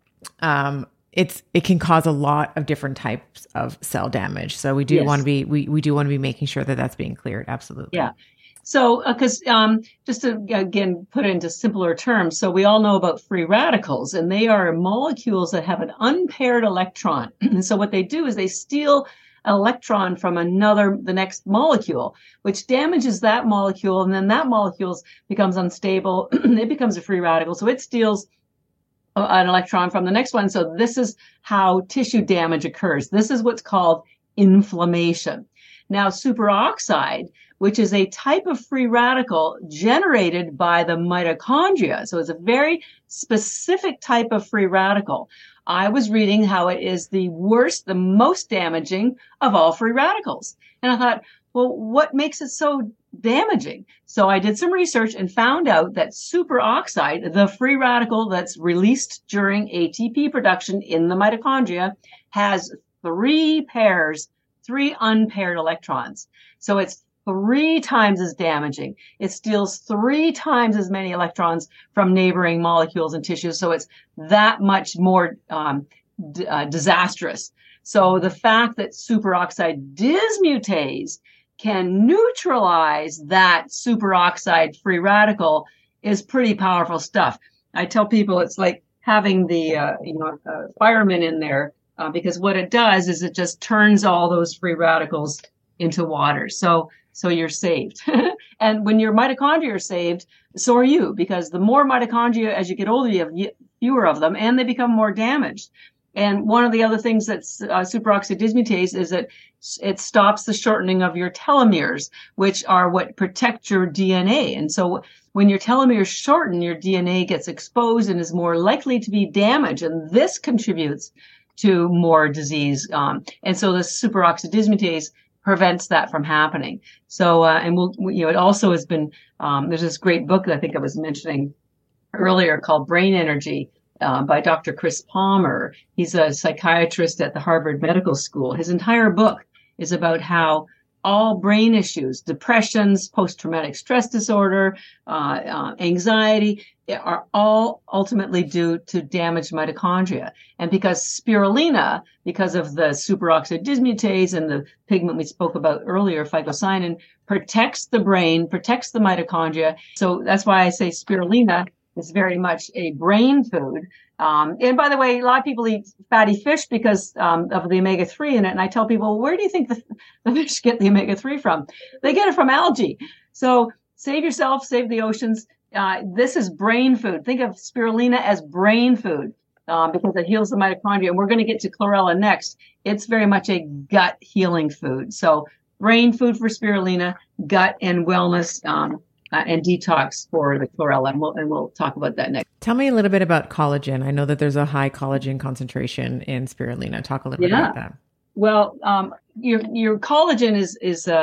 it can cause a lot of different types of cell damage. So we do want to be we do want to be making sure that that's being cleared. Absolutely. Yeah. So because just to again put it into simpler terms, so we all know about free radicals, and they are molecules that have an unpaired electron. And so what they do is they steal an electron from the next molecule, which damages that molecule, and then that molecule becomes unstable. It becomes a free radical. So it steals an electron from the next one. So this is how tissue damage occurs. This is what's called inflammation. Now, superoxide, which is a type of free radical generated by the mitochondria. So it's a very specific type of free radical. I was reading how it is the most damaging of all free radicals. And I thought, well, what makes it so damaging? So I did some research and found out that superoxide, the free radical that's released during ATP production in the mitochondria, has three unpaired electrons. So it's 3 times as damaging. It steals 3 times as many electrons from neighboring molecules and tissues. So it's that much more disastrous. So the fact that superoxide dismutase can neutralize that superoxide free radical is pretty powerful stuff. I tell people it's like having the fireman in there, because what it does is it just turns all those free radicals into water. So you're saved. And when your mitochondria are saved, so are you, because the more mitochondria as you get older, you have fewer of them, and they become more damaged. And one of the other things that's superoxide dismutase is that it stops the shortening of your telomeres, which are what protect your DNA. And so when your telomeres shorten, your DNA gets exposed and is more likely to be damaged. And this contributes to more disease. And so the superoxide dismutase prevents that from happening. So, and it also has been, there's this great book that I think I was mentioning earlier called Brain Energy, by Dr. Chris Palmer. He's a psychiatrist at the Harvard Medical School. His entire book is about how all brain issues, depressions, post-traumatic stress disorder, anxiety, are all ultimately due to damaged mitochondria. And because spirulina, because of the superoxide dismutase and the pigment we spoke about earlier, phycocyanin, protects the brain, protects the mitochondria. So that's why I say spirulina is very much a brain food. And by the way, a lot of people eat fatty fish because of the omega-3 in it. And I tell people, where do you think the fish get the omega-3 from? They get it from algae. So save yourself, save the oceans. This is brain food. Think of spirulina as brain food because it heals the mitochondria. And we're going to get to chlorella next. It's very much a gut healing food. So brain food for spirulina, gut and wellness, and detox for the chlorella. And we'll talk about that next. Tell me a little bit about collagen. I know that there's a high collagen concentration in spirulina. Talk a little bit about that. Well, your collagen is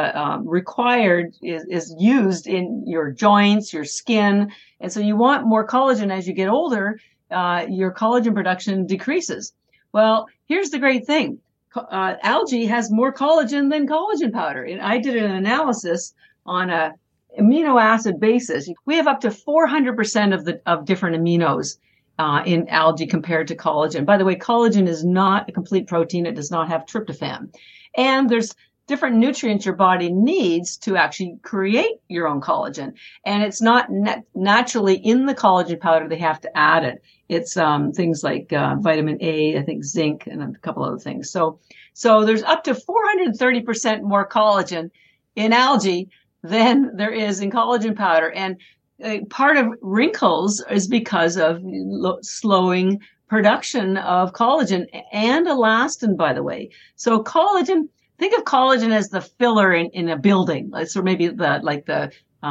required, is used in your joints, your skin. And so you want more collagen as you get older, your collagen production decreases. Well, here's the great thing. Algae has more collagen than collagen powder. And I did an analysis on a amino acid basis. We have up to 400% of different aminos in algae compared to collagen. By the way, collagen is not a complete protein. It does not have tryptophan. And there's different nutrients your body needs to actually create your own collagen. And it's not naturally in the collagen powder. They have to add it. It's things like vitamin A, I think zinc, and a couple other things. So there's up to 430% more collagen in algae than there is in collagen powder. And part of wrinkles is because of slowing production of collagen and elastin, by the way. So collagen, think of collagen as the filler in a building. So maybe the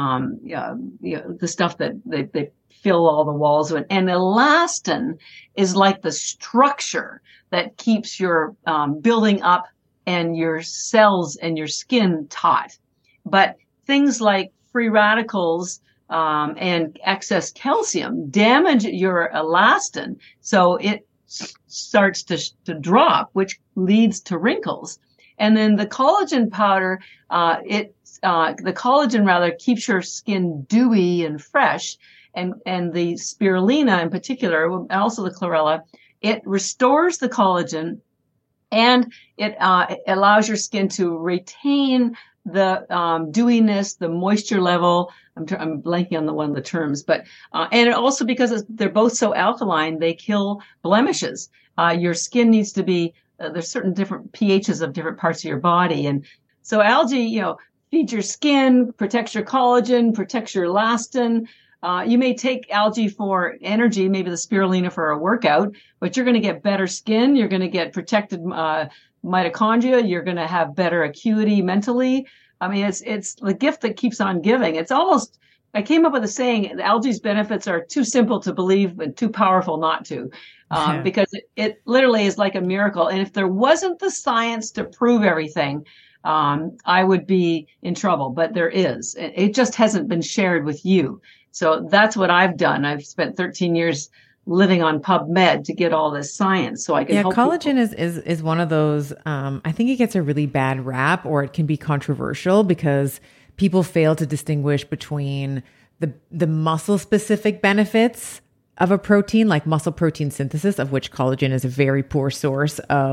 stuff that they fill all the walls with. And elastin is like the structure that keeps your building up and your cells and your skin taut. But things like free radicals and excess calcium damage your elastin, so it starts to drop, which leads to wrinkles. And then the collagen powder, the collagen keeps your skin dewy and fresh, and the spirulina in particular, and also the chlorella, it restores the collagen, and it allows your skin to retain the dewiness, the moisture level. I'm blanking on one of the terms, but and it also, because they're both so alkaline, they kill blemishes. Your skin needs to be there's certain different pHs of different parts of your body, and so algae, feeds your skin, protects your collagen, protects your elastin. You may take algae for energy, maybe the spirulina for a workout, but you're going to get better skin. You're going to get protected mitochondria. You're going to have better acuity mentally. I mean, it's the gift that keeps on giving. It's almost, I came up with a saying, algae's benefits are too simple to believe and too powerful not to, because it literally is like a miracle. And if there wasn't the science to prove everything, I would be in trouble, but there is. It just hasn't been shared with you. So that's what I've done. I've spent 13 years living on PubMed to get all this science so I can help collagen people. is one of those, I think it gets a really bad rap, or it can be controversial because people fail to distinguish between the muscle specific benefits of a protein, like muscle protein synthesis, of which collagen is a very poor source of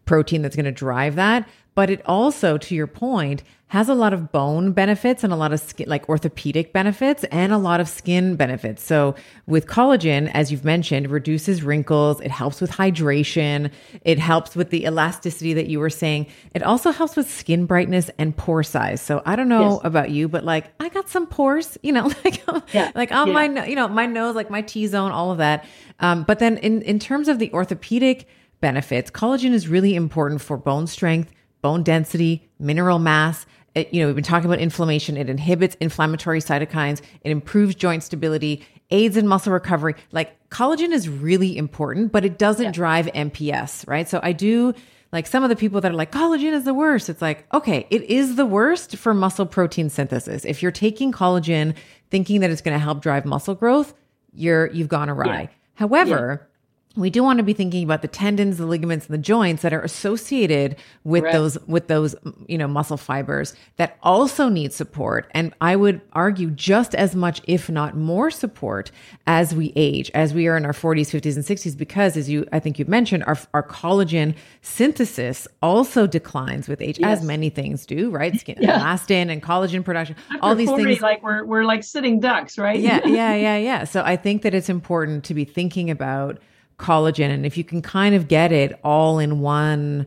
protein that's going to drive that. But it also, to your point, has a lot of bone benefits and a lot of skin, like orthopedic benefits and a lot of skin benefits. So with collagen, as you've mentioned, reduces wrinkles. It helps with hydration. It helps with the elasticity that you were saying. It also helps with skin brightness and pore size. So I don't know about you, but like I got some pores, like on my, my nose, like my T-zone, all of that. But then in terms of the orthopedic benefits, collagen is really important for bone strength, bone density, mineral mass. We've been talking about inflammation. It inhibits inflammatory cytokines. It improves joint stability, aids in muscle recovery. Like collagen is really important, but it doesn't drive MPS, right? So I do like some of the people that are like, collagen is the worst. It's like, okay, it is the worst for muscle protein synthesis. If you're taking collagen thinking that it's going to help drive muscle growth, you've gone awry. However, we do want to be thinking about the tendons, the ligaments, and the joints that are associated with those muscle fibers that also need support. And I would argue just as much, if not more support as we age, as we are in our 40s, 50s, and 60s, because I think you've mentioned, our collagen synthesis also declines with age, as many things do, right? Skin elastin and collagen production, after all these 40, things. Like we're like sitting ducks, right? Yeah. So I think that it's important to be thinking about collagen, and if you can kind of get it all in one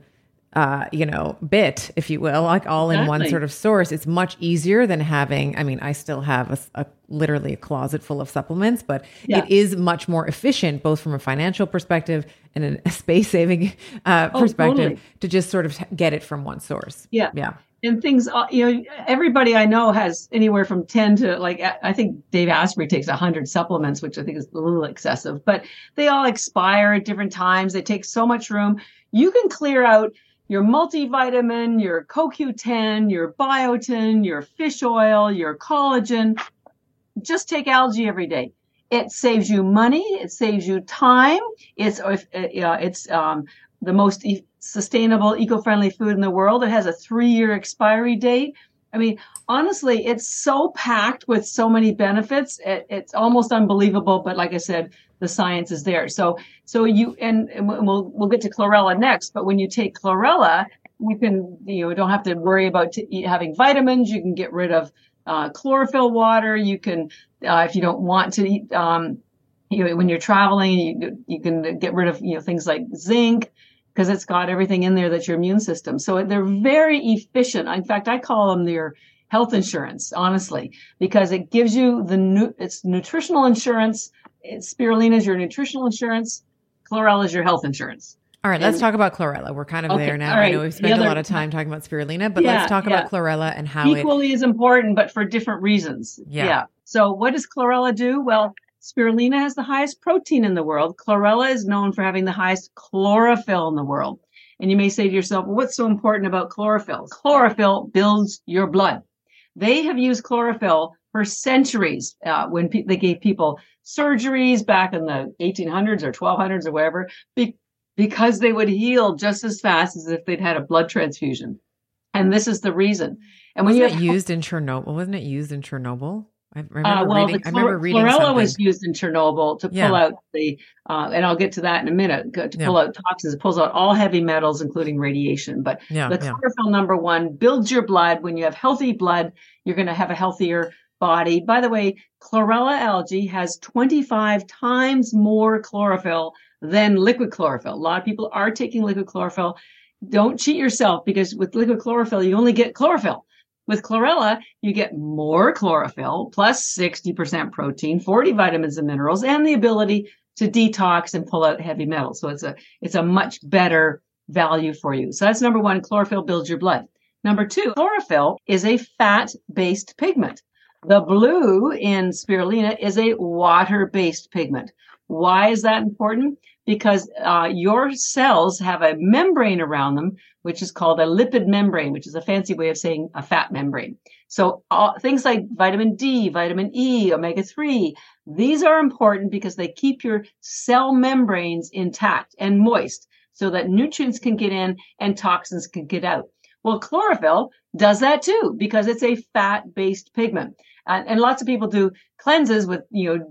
bit, if you will, like all in one sort of source, it's much easier than having, I still have literally a closet full of supplements, but it is much more efficient, both from a financial perspective and a space saving perspective, to just sort of get it from one source. Yeah. And things, everybody I know has anywhere from 10 to I think Dave Asprey takes 100 supplements, which I think is a little excessive, but they all expire at different times. They take so much room. You can clear out your multivitamin, your CoQ10, your biotin, your fish oil, your collagen. Just take algae every day. It saves you money. It saves you time. It's the most sustainable, eco-friendly food in the world. It has a 3-year expiry date. Honestly, it's so packed with so many benefits. It's almost unbelievable. But like I said, the science is there. So you, and we'll get to chlorella next. But when you take chlorella, you can, don't have to worry about having vitamins. You can get rid of chlorophyll water. You can, if you don't want to eat, when you're traveling, you can get rid of, things like zinc, because it's got everything in there that's your immune system. So they're very efficient. In fact, I call them your health insurance, honestly, because it gives you it's nutritional insurance. Spirulina is your nutritional insurance. Chlorella is your health insurance. All right, let's talk about chlorella. We're kind of there now. Right. I know we've spent a lot of time talking about spirulina, but let's talk about chlorella and how equally is important, but for different reasons. Yeah. So what does chlorella do? Well, spirulina has the highest protein in the world. Chlorella is known for having the highest chlorophyll in the world. And you may say to yourself, well, what's so important about chlorophyll? Chlorophyll builds your blood. They have used chlorophyll for centuries when they gave people surgeries back in the 1800s or 1200s or wherever, because they would heal just as fast as if they'd had a blood transfusion. And this is the reason. And when wasn't it used in Chernobyl? I remember reading chlorella something. was used in Chernobyl to pull out and I'll get to that in a minute, to pull out toxins. It pulls out all heavy metals, including radiation. But the chlorophyll, number one, builds your blood. When you have healthy blood, you're going to have a healthier body. By the way, chlorella algae has 25 times more chlorophyll than liquid chlorophyll. A lot of people are taking liquid chlorophyll. Don't cheat yourself, because with liquid chlorophyll, you only get chlorophyll. With chlorella, you get more chlorophyll plus 60% protein, 40 vitamins and minerals, and the ability to detox and pull out heavy metals. So it's a much better value for you. So that's number one, chlorophyll builds your blood. Number two, chlorophyll is a fat-based pigment. The blue in spirulina is a water-based pigment. Why is that important? Because your cells have a membrane around them, which is called a lipid membrane, which is a fancy way of saying a fat membrane. So things like vitamin D, vitamin E, omega-3, these are important because they keep your cell membranes intact and moist so that nutrients can get in and toxins can get out. Well, chlorophyll does that too, because it's a fat-based pigment. And lots of people do cleanses with,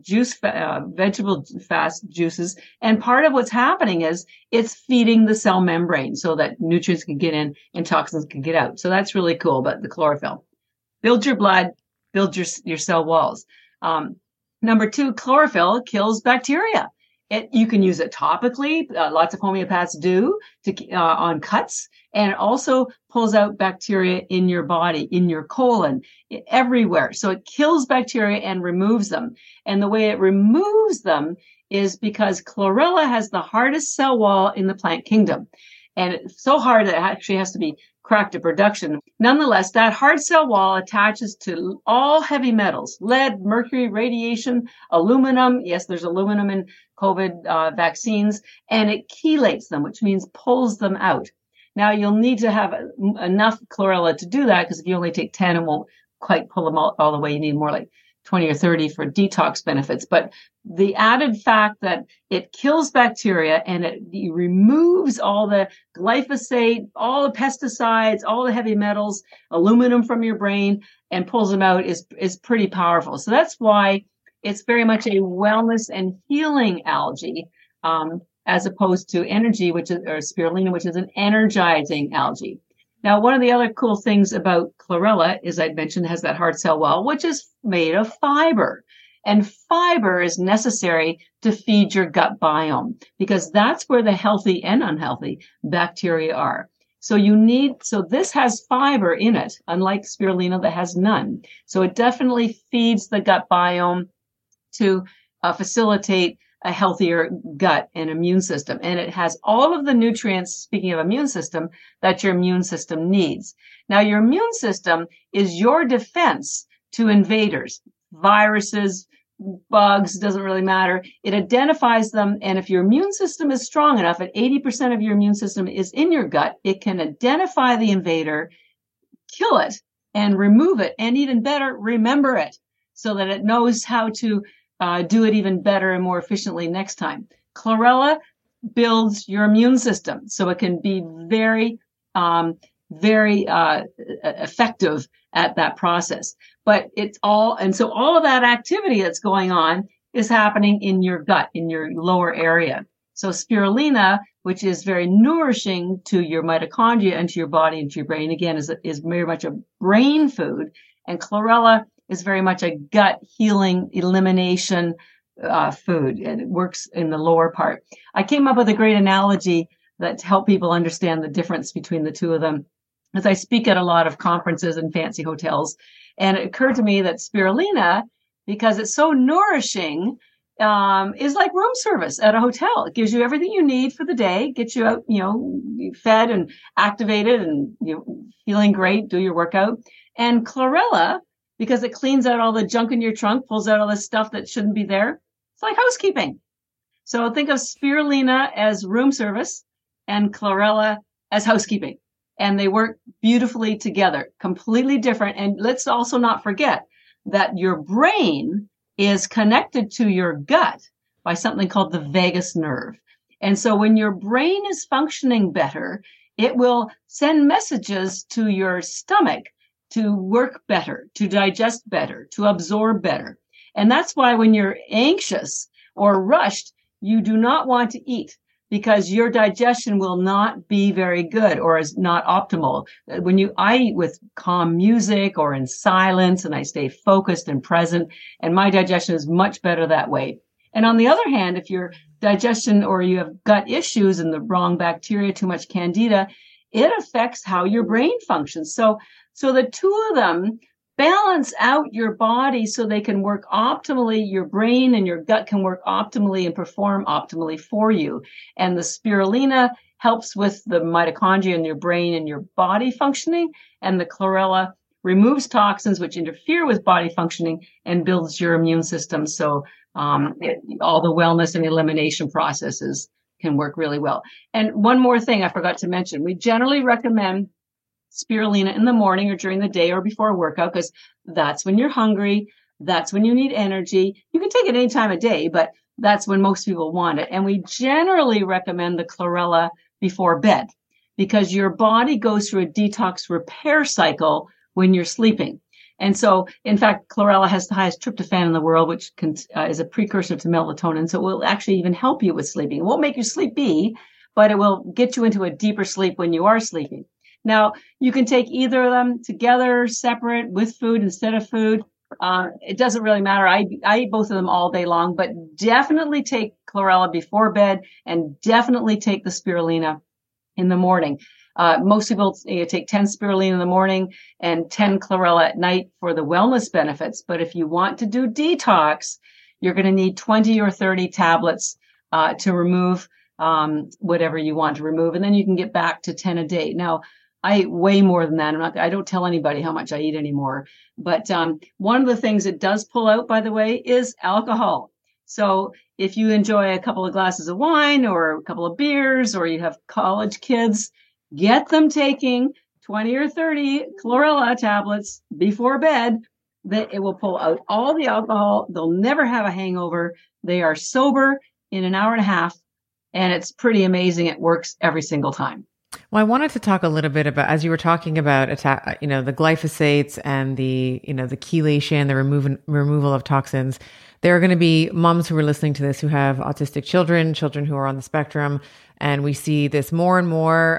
vegetable fast juices. And part of what's happening is it's feeding the cell membrane so that nutrients can get in and toxins can get out. So that's really cool about the chlorophyll. Build your blood, build your cell walls. Number 2, chlorophyll kills bacteria. You can use it topically. Lots of homeopaths do on cuts, and it also pulls out bacteria in your body, in your colon, everywhere. So it kills bacteria and removes them. And the way it removes them is because chlorella has the hardest cell wall in the plant kingdom. And it's so hard that it actually has to be cracked to production. Nonetheless, that hard cell wall attaches to all heavy metals, lead, mercury, radiation, aluminum. Yes, there's aluminum in COVID vaccines, and it chelates them, which means pulls them out. Now, you'll need to have enough chlorella to do that, because if you only take 10, it won't quite pull them all the way. You need more like 20 or 30 for detox benefits. But the added fact that it kills bacteria and it removes all the glyphosate, all the pesticides, all the heavy metals, aluminum from your brain, and pulls them out is pretty powerful. So that's why it's very much a wellness and healing algae, as opposed to energy, or spirulina, which is an energizing algae. Now, one of the other cool things about chlorella is, I'd mentioned, has that hard cell wall, which is made of fiber. And fiber is necessary to feed your gut biome, because that's where the healthy and unhealthy bacteria are. So this has fiber in it, unlike spirulina that has none. So it definitely feeds the gut biome to facilitate a healthier gut and immune system. And it has all of the nutrients, speaking of immune system, that your immune system needs. Now, your immune system is your defense to invaders, viruses, bugs, doesn't really matter. It identifies them. And if your immune system is strong enough, and 80% of your immune system is in your gut, it can identify the invader, kill it, and remove it. And even better, remember it, so that it knows how to do it even better and more efficiently next time. Chlorella builds your immune system, so it can be very, very effective at that process. But all of that activity that's going on is happening in your gut, in your lower area. So spirulina, which is very nourishing to your mitochondria and to your body and to your brain, again, is very much a brain food, and chlorella is very much a gut healing elimination food, and it works in the lower part. I came up with a great analogy that to help people understand the difference between the two of them, as I speak at a lot of conferences and fancy hotels. And it occurred to me that spirulina, because it's so nourishing, is like room service at a hotel. It gives you everything you need for the day, gets you out, fed and activated and feeling great, do your workout. And chlorella, because it cleans out all the junk in your trunk, pulls out all the stuff that shouldn't be there. It's like housekeeping. So think of spirulina as room service and chlorella as housekeeping. And they work beautifully together, completely different. And let's also not forget that your brain is connected to your gut by something called the vagus nerve. And so when your brain is functioning better, it will send messages to your stomach to work better, to digest better, to absorb better. And that's why when you're anxious or rushed, you do not want to eat, because your digestion will not be very good or is not optimal. I eat with calm music or in silence, and I stay focused and present, and my digestion is much better that way. And on the other hand, if your digestion or you have gut issues and the wrong bacteria, too much candida, it affects how your brain functions. So the two of them balance out your body so they can work optimally. Your brain and your gut can work optimally and perform optimally for you. And the spirulina helps with the mitochondria in your brain and your body functioning. And the chlorella removes toxins which interfere with body functioning and builds your immune system. So all the wellness and elimination processes can work really well. And one more thing I forgot to mention. We generally recommend spirulina in the morning or during the day or before a workout, because that's when you're hungry. That's when you need energy. You can take it any time of day, but that's when most people want it. And we generally recommend the chlorella before bed, because your body goes through a detox repair cycle when you're sleeping. And so, in fact, chlorella has the highest tryptophan in the world, which is a precursor to melatonin. So it will actually even help you with sleeping. It won't make you sleepy, but it will get you into a deeper sleep when you are sleeping. Now, you can take either of them together, separate, with food, instead of food. It doesn't really matter. I eat both of them all day long, but definitely take chlorella before bed and definitely take the spirulina in the morning. Most people take 10 spirulina in the morning and 10 chlorella at night for the wellness benefits. But if you want to do detox, you're going to need 20 or 30 tablets to remove whatever you want to remove. And then you can get back to 10 a day. Now, I eat way more than that. I don't tell anybody how much I eat anymore. But one of the things it does pull out, by the way, is alcohol. So if you enjoy a couple of glasses of wine or a couple of beers, or you have college kids, get them taking 20 or 30 chlorella tablets before bed. That it will pull out all the alcohol. They'll never have a hangover. They are sober in an hour and a half. And it's pretty amazing. It works every single time. Well, I wanted to talk a little bit about, as you were talking about, the glyphosates and the chelation, the removal of toxins. There are going to be moms who are listening to this who have autistic children who are on the spectrum, and we see this more and more.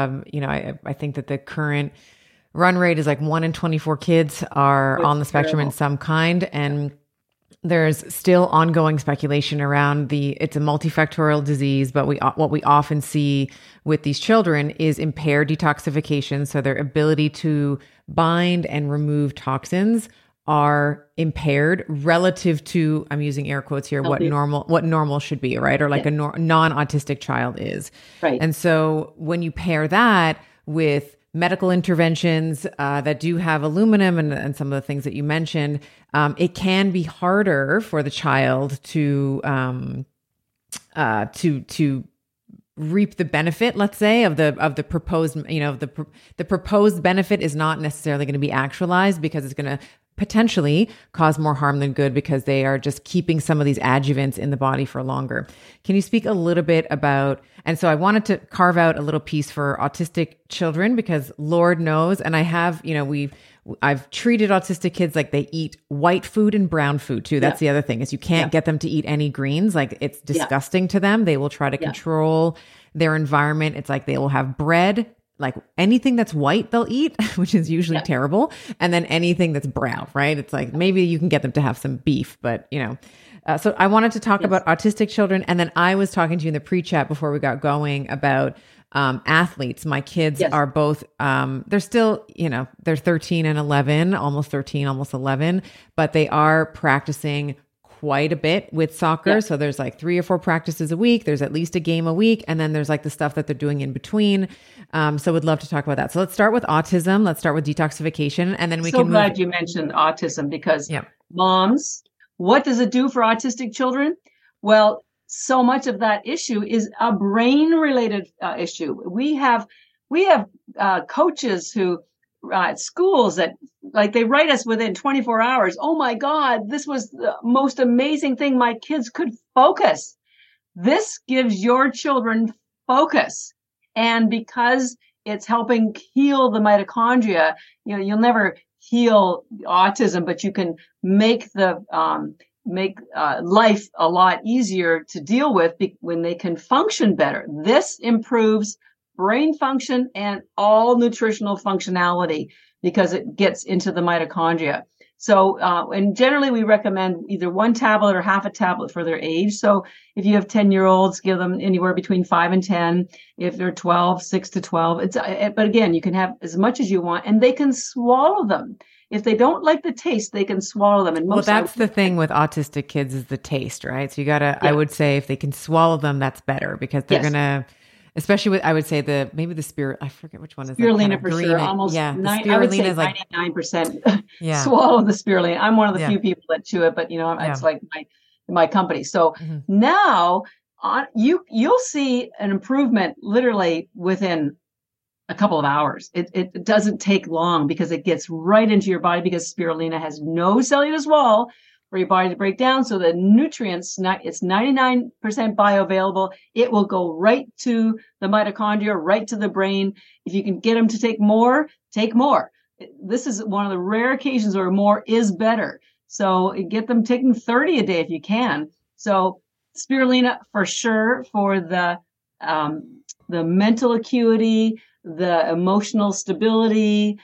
I think that the current run rate is like 1 in 24 kids are on the spectrum in some kind, and there's still ongoing speculation around it's a multifactorial disease, but what we often see with these children is impaired detoxification. So their ability to bind and remove toxins are impaired relative to, I'm using air quotes here, what normal should be, right? Or like a non-autistic child is. Right. And so when you pair that with medical interventions that do have aluminum and some of the things that you mentioned, it can be harder for the child to reap the benefit, let's say, of the proposed, the proposed benefit is not necessarily going to be actualized because it's going to potentially cause more harm than good because they are just keeping some of these adjuvants in the body for longer. Can you speak a little bit about, and so I wanted to carve out a little piece for autistic children because Lord knows, and I have, I've treated autistic kids like they eat white food and brown food too. That's the other thing is you can't get them to eat any greens. Like it's disgusting to them. They will try to control their environment. It's like they will have bread, like anything that's white they'll eat, which is usually terrible. And then anything that's brown, right? It's like, maybe you can get them to have some beef, but so I wanted to talk about autistic children. And then I was talking to you in the pre-chat before we got going about athletes. My kids are both, they're still, they're 13 and 11, almost 13, almost 11, but they are practicing quite a bit with soccer. Yeah. So there's like 3 or 4 practices a week. There's at least a game a week. And then there's like the stuff that they're doing in between. So would love to talk about that. So let's start with autism. Let's start with detoxification. And then we can move. So glad you mentioned autism because moms, what does it do for autistic children? Well, so much of that issue is a brain related issue. We have coaches who at schools that like they write us within 24 hours. Oh my God, this was the most amazing thing. My kids could focus. This gives your children focus. And because it's helping heal the mitochondria, you'll never heal autism, but you can make the, life a lot easier to deal with when they can function better. This improves brain function and all nutritional functionality because it gets into the mitochondria. So, and generally we recommend either 1 tablet or half a tablet for their age. So if you have 10-year-olds, give them anywhere between 5 and 10. If they're 12, 6 to 12. But again, you can have as much as you want and they can swallow them. If they don't like the taste, they can swallow them. And that's the thing with autistic kids is the taste, right? So you gotta, I would say if they can swallow them, that's better because they're gonna, especially with, I would say I forget which one is spirulina for sure. Almost I would say is like 99% swallow the spirulina. I'm one of the few people that chew it, but it's like my company. So now you'll see an improvement literally within a couple of hours. It doesn't take long because it gets right into your body because spirulina has no cellulose wall for your body to break down. So the nutrients, it's 99% bioavailable. It will go right to the mitochondria, right to the brain. If you can get them to take more, take more. this is one of the rare occasions where more is better. So get them taking 30 a day if you can. So spirulina for sure for the mental acuity, the emotional stability,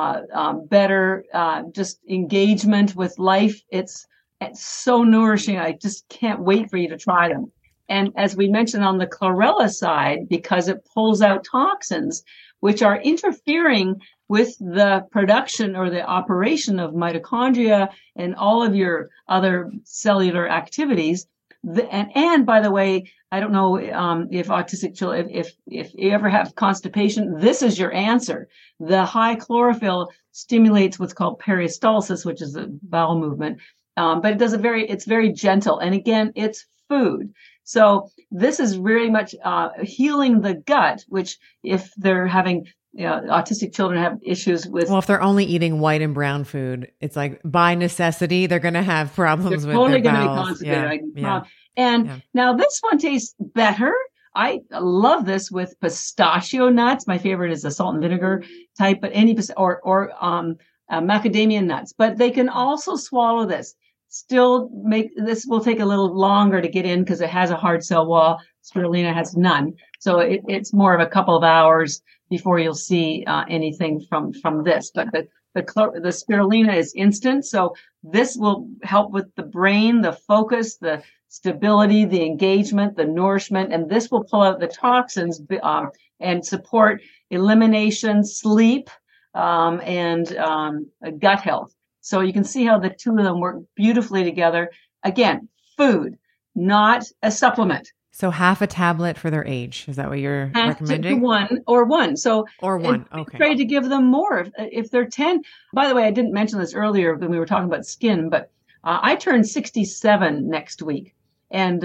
better just engagement with life. It's so nourishing. I just can't wait for you to try them. And as we mentioned on the chlorella side, because it pulls out toxins, which are interfering with the production or the operation of mitochondria and all of your other cellular activities. And by the way, I don't know if autistic children, if you ever have constipation, this is your answer. The high chlorophyll stimulates what's called peristalsis, which is a bowel movement, but it's very gentle. And again, it's food. So this is very much healing the gut, which if they're having, autistic children have issues with. Well, if they're only eating white and brown food, it's like by necessity, they're going to have problems with totally their going to be bowels. constipated. And now this one tastes better. I love this with pistachio nuts. My favorite is the salt and vinegar type, but any or macadamia nuts. But they can also swallow this. Still this will take a little longer to get in because it has a hard cell wall. Spirulina has none. So it's more of a couple of hours before you'll see anything from this. But the spirulina is instant. So this will help with the brain, the focus, the stability, the engagement, the nourishment, and this will pull out the toxins and support elimination, sleep, and gut health. So you can see how the two of them work beautifully together. Again, food, not a supplement. So half a tablet for their age. Is that what you're recommending? One. So Okay. Try to give them more. If they're 10, by the way, I didn't mention this earlier when we were talking about skin, but I turned 67 next week. And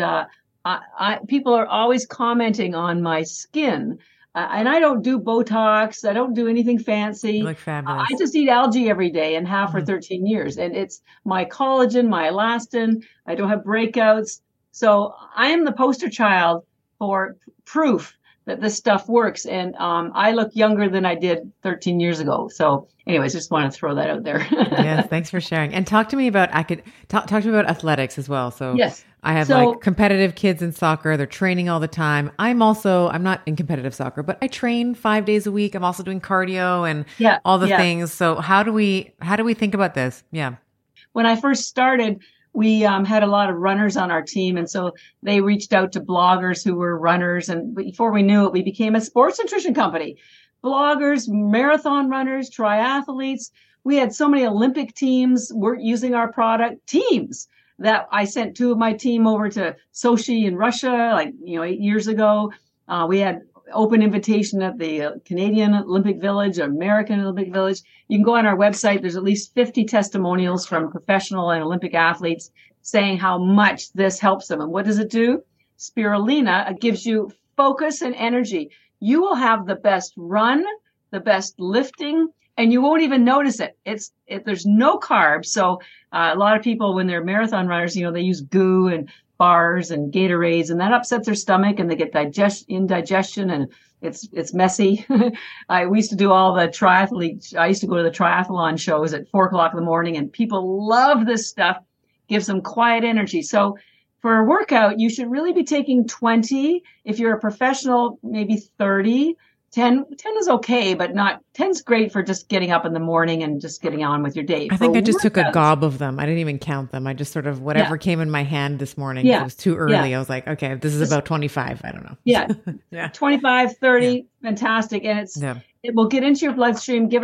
people are always commenting on my skin. And I don't do Botox. I don't do anything fancy. You look fabulous. I just eat algae every day and have for 13 years. And it's my collagen, my elastin. I don't have breakouts. So I am the poster child for proof that this stuff works. And I look younger than I did 13 years ago. So anyways, just want to throw that out there. Yes, thanks for sharing. And talk to me about talk to me about athletics as well. So yes. I have like competitive kids in soccer. They're training all the time. I'm not in competitive soccer, but I train 5 days a week. I'm also doing cardio and all the things. So how do we think about this? Yeah. When I first started, we had a lot of runners on our team. And so they reached out to bloggers who were runners. And before we knew it, we became a sports nutrition company. Bloggers, marathon runners, triathletes. We had so many Olympic teams were using our product. Teams that I sent two of my team over to Sochi in Russia, 8 years ago. We had open invitation at the Canadian Olympic Village, American Olympic Village. You can go on our website. There's at least 50 testimonials from professional and Olympic athletes saying how much this helps them. And what does it do? Spirulina gives you focus and energy. You will have the best run, the best lifting, and you won't even notice it. There's no carbs. So a lot of people, when they're marathon runners, they use goo and bars and Gatorades, and that upsets their stomach, and they get indigestion, and it's messy. We used to do all the triathlete. I used to go to the triathlon shows at 4:00 in the morning, and people love this stuff. Gives them quiet energy. So for a workout, you should really be taking 20. If you're a professional, maybe 30. 10 is okay, but 10's great for just getting up in the morning and just getting on with your day. I think I just took a gob of them. I didn't even count them. I just sort of whatever came in my hand this morning. It was too early. I was like, okay, this is about 25. I don't know. Yeah. 25, 30, fantastic. And it will get into your bloodstream. Give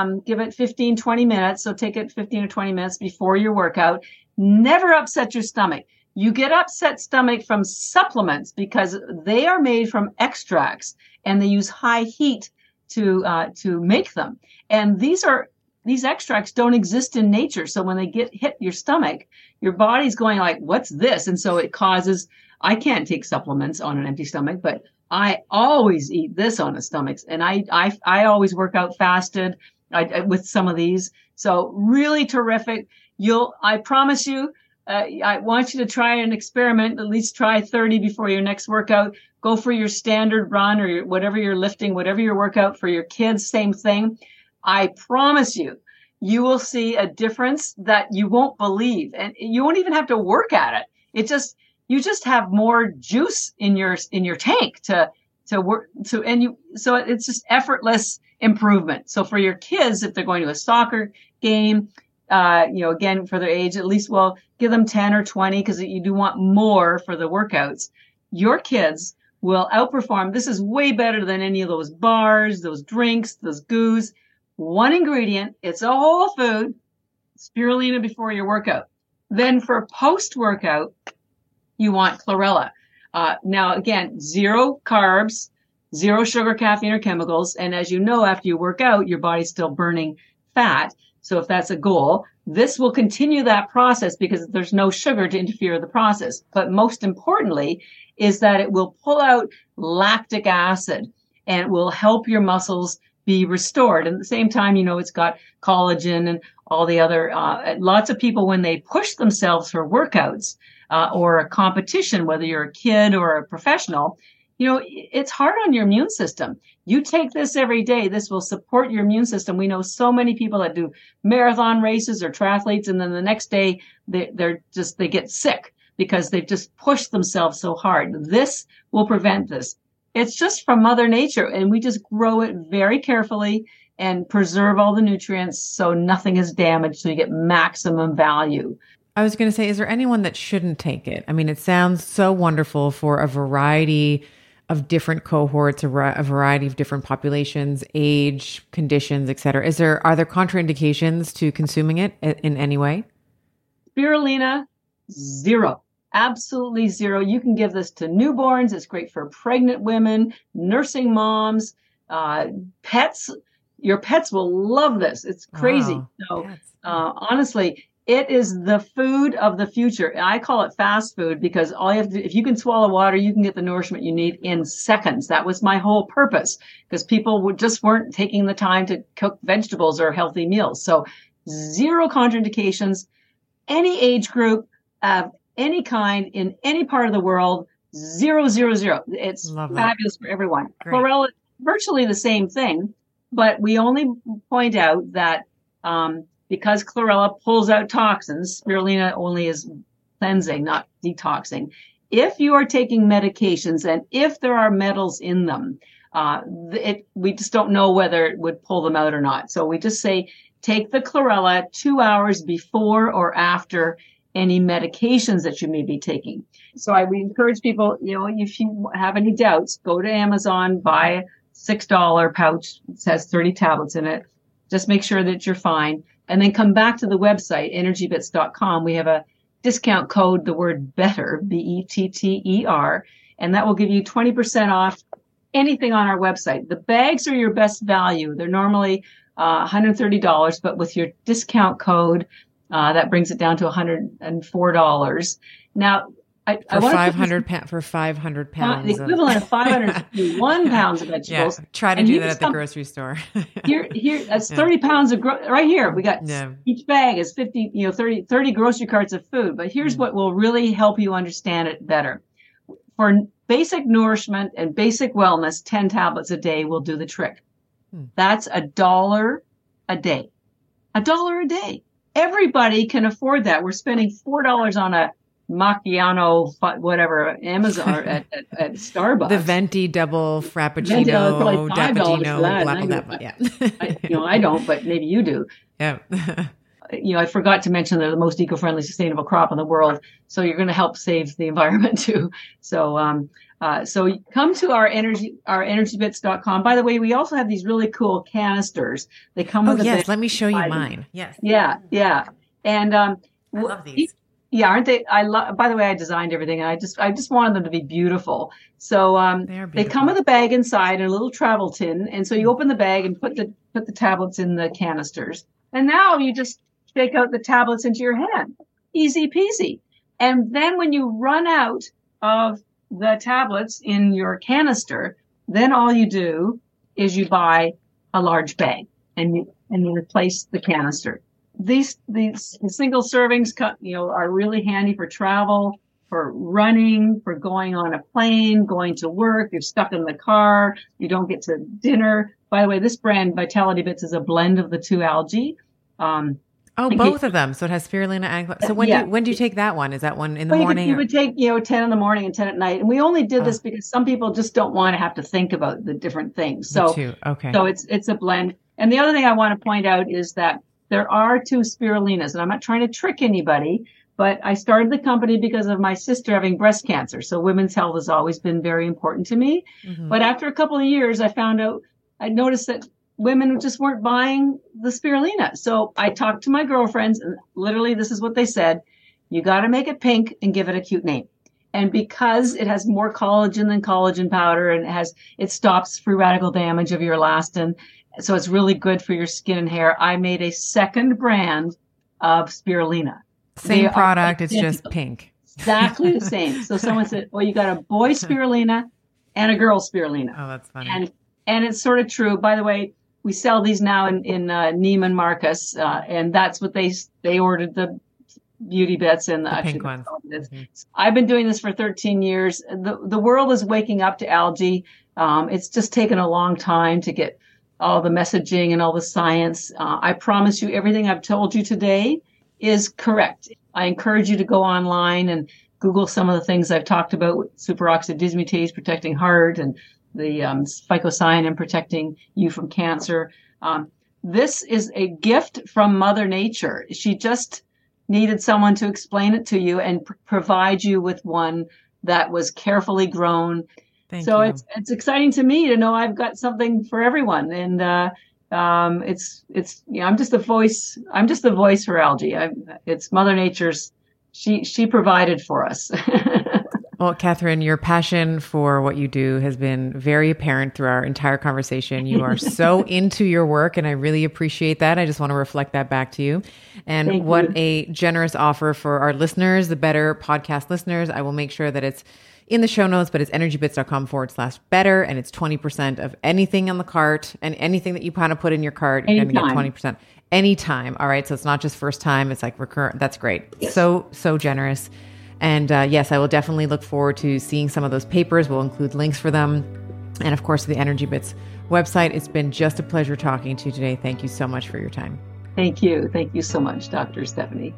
it 15, 20 minutes. So take it 15 or 20 minutes before your workout. Never upset your stomach. You get upset stomach from supplements because they are made from extracts and they use high heat to make them. And these extracts don't exist in nature. So when they hit your stomach, your body's going like, what's this? And so it causes, I can't take supplements on an empty stomach, but I always eat this on a stomach. And I always work out fasted with some of these. So really terrific. I promise you, I want you to try an experiment, at least try 30 before your next workout. Go for your standard run or whatever you're lifting, whatever your workout. For your kids, same thing. I promise you, you will see a difference that you won't believe. And you won't even have to work at it. You just have more juice in your tank to work. So it's just effortless improvement. So for your kids, if they're going to a soccer game, again, for their age, at least give them 10 or 20 because you do want more for the workouts. Your kids will outperform. This is way better than any of those bars, those drinks, those goos. One ingredient, it's a whole food, spirulina before your workout. Then for post-workout, you want chlorella. Now, again, 0 carbs, 0 sugar, caffeine, or chemicals. And as you know, after you work out, your body's still burning fat. So if that's a goal, this will continue that process because there's no sugar to interfere with the process. But most importantly is that it will pull out lactic acid and it will help your muscles be restored. And at the same time, it's got collagen and all the other, lots of people, when they push themselves for workouts or a competition, whether you're a kid or a professional, it's hard on your immune system. You take this every day. This will support your immune system. We know so many people that do marathon races or triathletes, and then the next day they get sick because they've just pushed themselves so hard. This will prevent this. It's just from Mother Nature, and we just grow it very carefully and preserve all the nutrients so nothing is damaged, so you get maximum value. I was going to say, is there anyone that shouldn't take it? I mean, it sounds so wonderful for a variety of different cohorts, a variety of different populations, age, conditions, et cetera. Are there contraindications to consuming it in any way? Spirulina, 0. Absolutely 0. You can give this to newborns. It's great for pregnant women, nursing moms, pets. Your pets will love this. It's crazy. Wow. So honestly, it is the food of the future. I call it fast food because all you have to do, if you can swallow water, you can get the nourishment you need in seconds. That was my whole purpose, because people weren't taking the time to cook vegetables or healthy meals. So 0 contraindications, any age group, any kind, in any part of the world, 0, 0, 0. It's fabulous for everyone. Great. Chlorella, virtually the same thing, but we only point out that because chlorella pulls out toxins, spirulina only is cleansing, not detoxing. If you are taking medications and if there are metals in them, we just don't know whether it would pull them out or not. So we just say take the chlorella 2 hours before or after any medications that you may be taking. So we encourage people, if you have any doubts, go to Amazon, buy a $6 pouch. It has 30 tablets in it. Just make sure that you're fine. And then come back to the website, energybits.com. We have a discount code, the word BETTER, BETTER, and that will give you 20% off anything on our website. The bags are your best value. They're normally $130, but with your discount code, that brings it down to $104. Now, for 500 pounds, the equivalent of 551 pounds of vegetables. Yeah, try to do that at the grocery store. here, that's 30 pounds of right here. We got each bag is 50, 30 grocery carts of food. But here's what will really help you understand it better. For basic nourishment and basic wellness, 10 tablets a day will do the trick. That's $1 a day. $1 a day. Everybody can afford that. We're spending $4 on a macchiato, whatever, Amazon or at Starbucks. The venti double frappuccino, Dappagino, yeah. I don't, but maybe you do. Yeah. I forgot to mention they're the most eco-friendly, sustainable crop in the world. So you're going to help save the environment too. So, so come to our energybits.com. By the way, we also have these really cool canisters. They come with let me show you mine. Yes. Yeah. And, I love these. Yeah, aren't they? By the way, I designed everything, and I just wanted them to be beautiful. So they come with a bag inside and a little travel tin, and so you open the bag and put the tablets in the canisters, and now you just shake out the tablets into your hand, easy peasy. And then when you run out of the tablets in your canister, then all you do is you buy a large bag and you replace the canister. These single servings, are really handy for travel, for running, for going on a plane, going to work. You're stuck in the car. You don't get to dinner. By the way, this brand, Vitality Bits, is a blend of the two algae. Both of them. So it has spirulina and so when do you take that one? Is that one in the morning? You would take 10 in the morning and 10 at night. And we only did this because some people just don't want to have to think about the different things. So it's a blend. And the other thing I want to point out is that there are two spirulinas, and I'm not trying to trick anybody, but I started the company because of my sister having breast cancer. So women's health has always been very important to me. Mm-hmm. But after a couple of years, I noticed that women just weren't buying the spirulina. So I talked to my girlfriends, and literally this is what they said: you got to make it pink and give it a cute name. And because it has more collagen than collagen powder, and it stops free radical damage of your elastin, so it's really good for your skin and hair, I made a second brand of spirulina. Same product, it's just pink. Exactly the same. So someone said, well, you got a boy spirulina and a girl spirulina. Oh, that's funny. And it's sort of true. By the way, we sell these now in Neiman Marcus, and that's what they ordered, the Beauty Bits and the pink ones. Mm-hmm. I've been doing this for 13 years. The world is waking up to algae. It's just taken a long time to get all the messaging and all the science. I promise you everything I've told you today is correct. I encourage you to go online and Google some of the things I've talked about with superoxide dismutase protecting heart and the phycocyanin protecting you from cancer. This is a gift from Mother Nature. She just needed someone to explain it to you and provide you with one that was carefully grown. Thank you. It's exciting to me to know I've got something for everyone. And I'm just the voice. I'm just the voice for algae. It's Mother Nature's. She provided for us. Well, Catherine, your passion for what you do has been very apparent through our entire conversation. You are so into your work, and I really appreciate that. I just want to reflect that back to you. And what a generous offer for our listeners, the Better podcast listeners. I will make sure that it's in the show notes, but it's energybits.com/better, and it's 20% of anything on the cart, and anything that you kind of put in your cart, you're going to get 20% anytime. All right. So it's not just first time. It's like recurrent. That's great. Yes. So generous. And yes, I will definitely look forward to seeing some of those papers. We'll include links for them. And of course, the Energy Bits website. It's been just a pleasure talking to you today. Thank you so much for your time. Thank you. Thank you so much, Dr. Stephanie.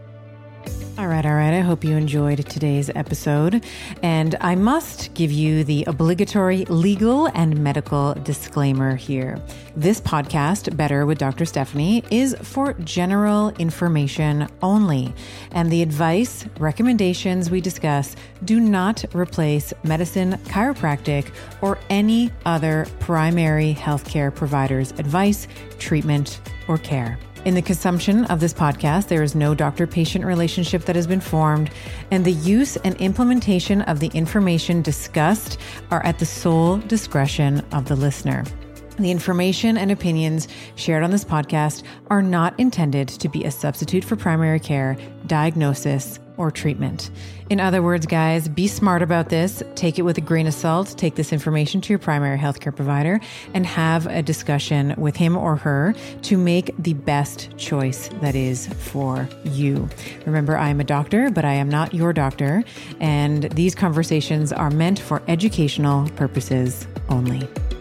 All right. I hope you enjoyed today's episode. And I must give you the obligatory legal and medical disclaimer here. This podcast, Better with Dr. Stephanie, is for general information only. And the advice, recommendations we discuss do not replace medicine, chiropractic, or any other primary healthcare provider's advice, treatment, or care. In the consumption of this podcast, there is no doctor-patient relationship that has been formed, and the use and implementation of the information discussed are at the sole discretion of the listener. The information and opinions shared on this podcast are not intended to be a substitute for primary care, diagnosis, or treatment. In other words, guys, be smart about this. Take it with a grain of salt. Take this information to your primary healthcare provider and have a discussion with him or her to make the best choice that is for you. Remember, I am a doctor, but I am not your doctor. And these conversations are meant for educational purposes only.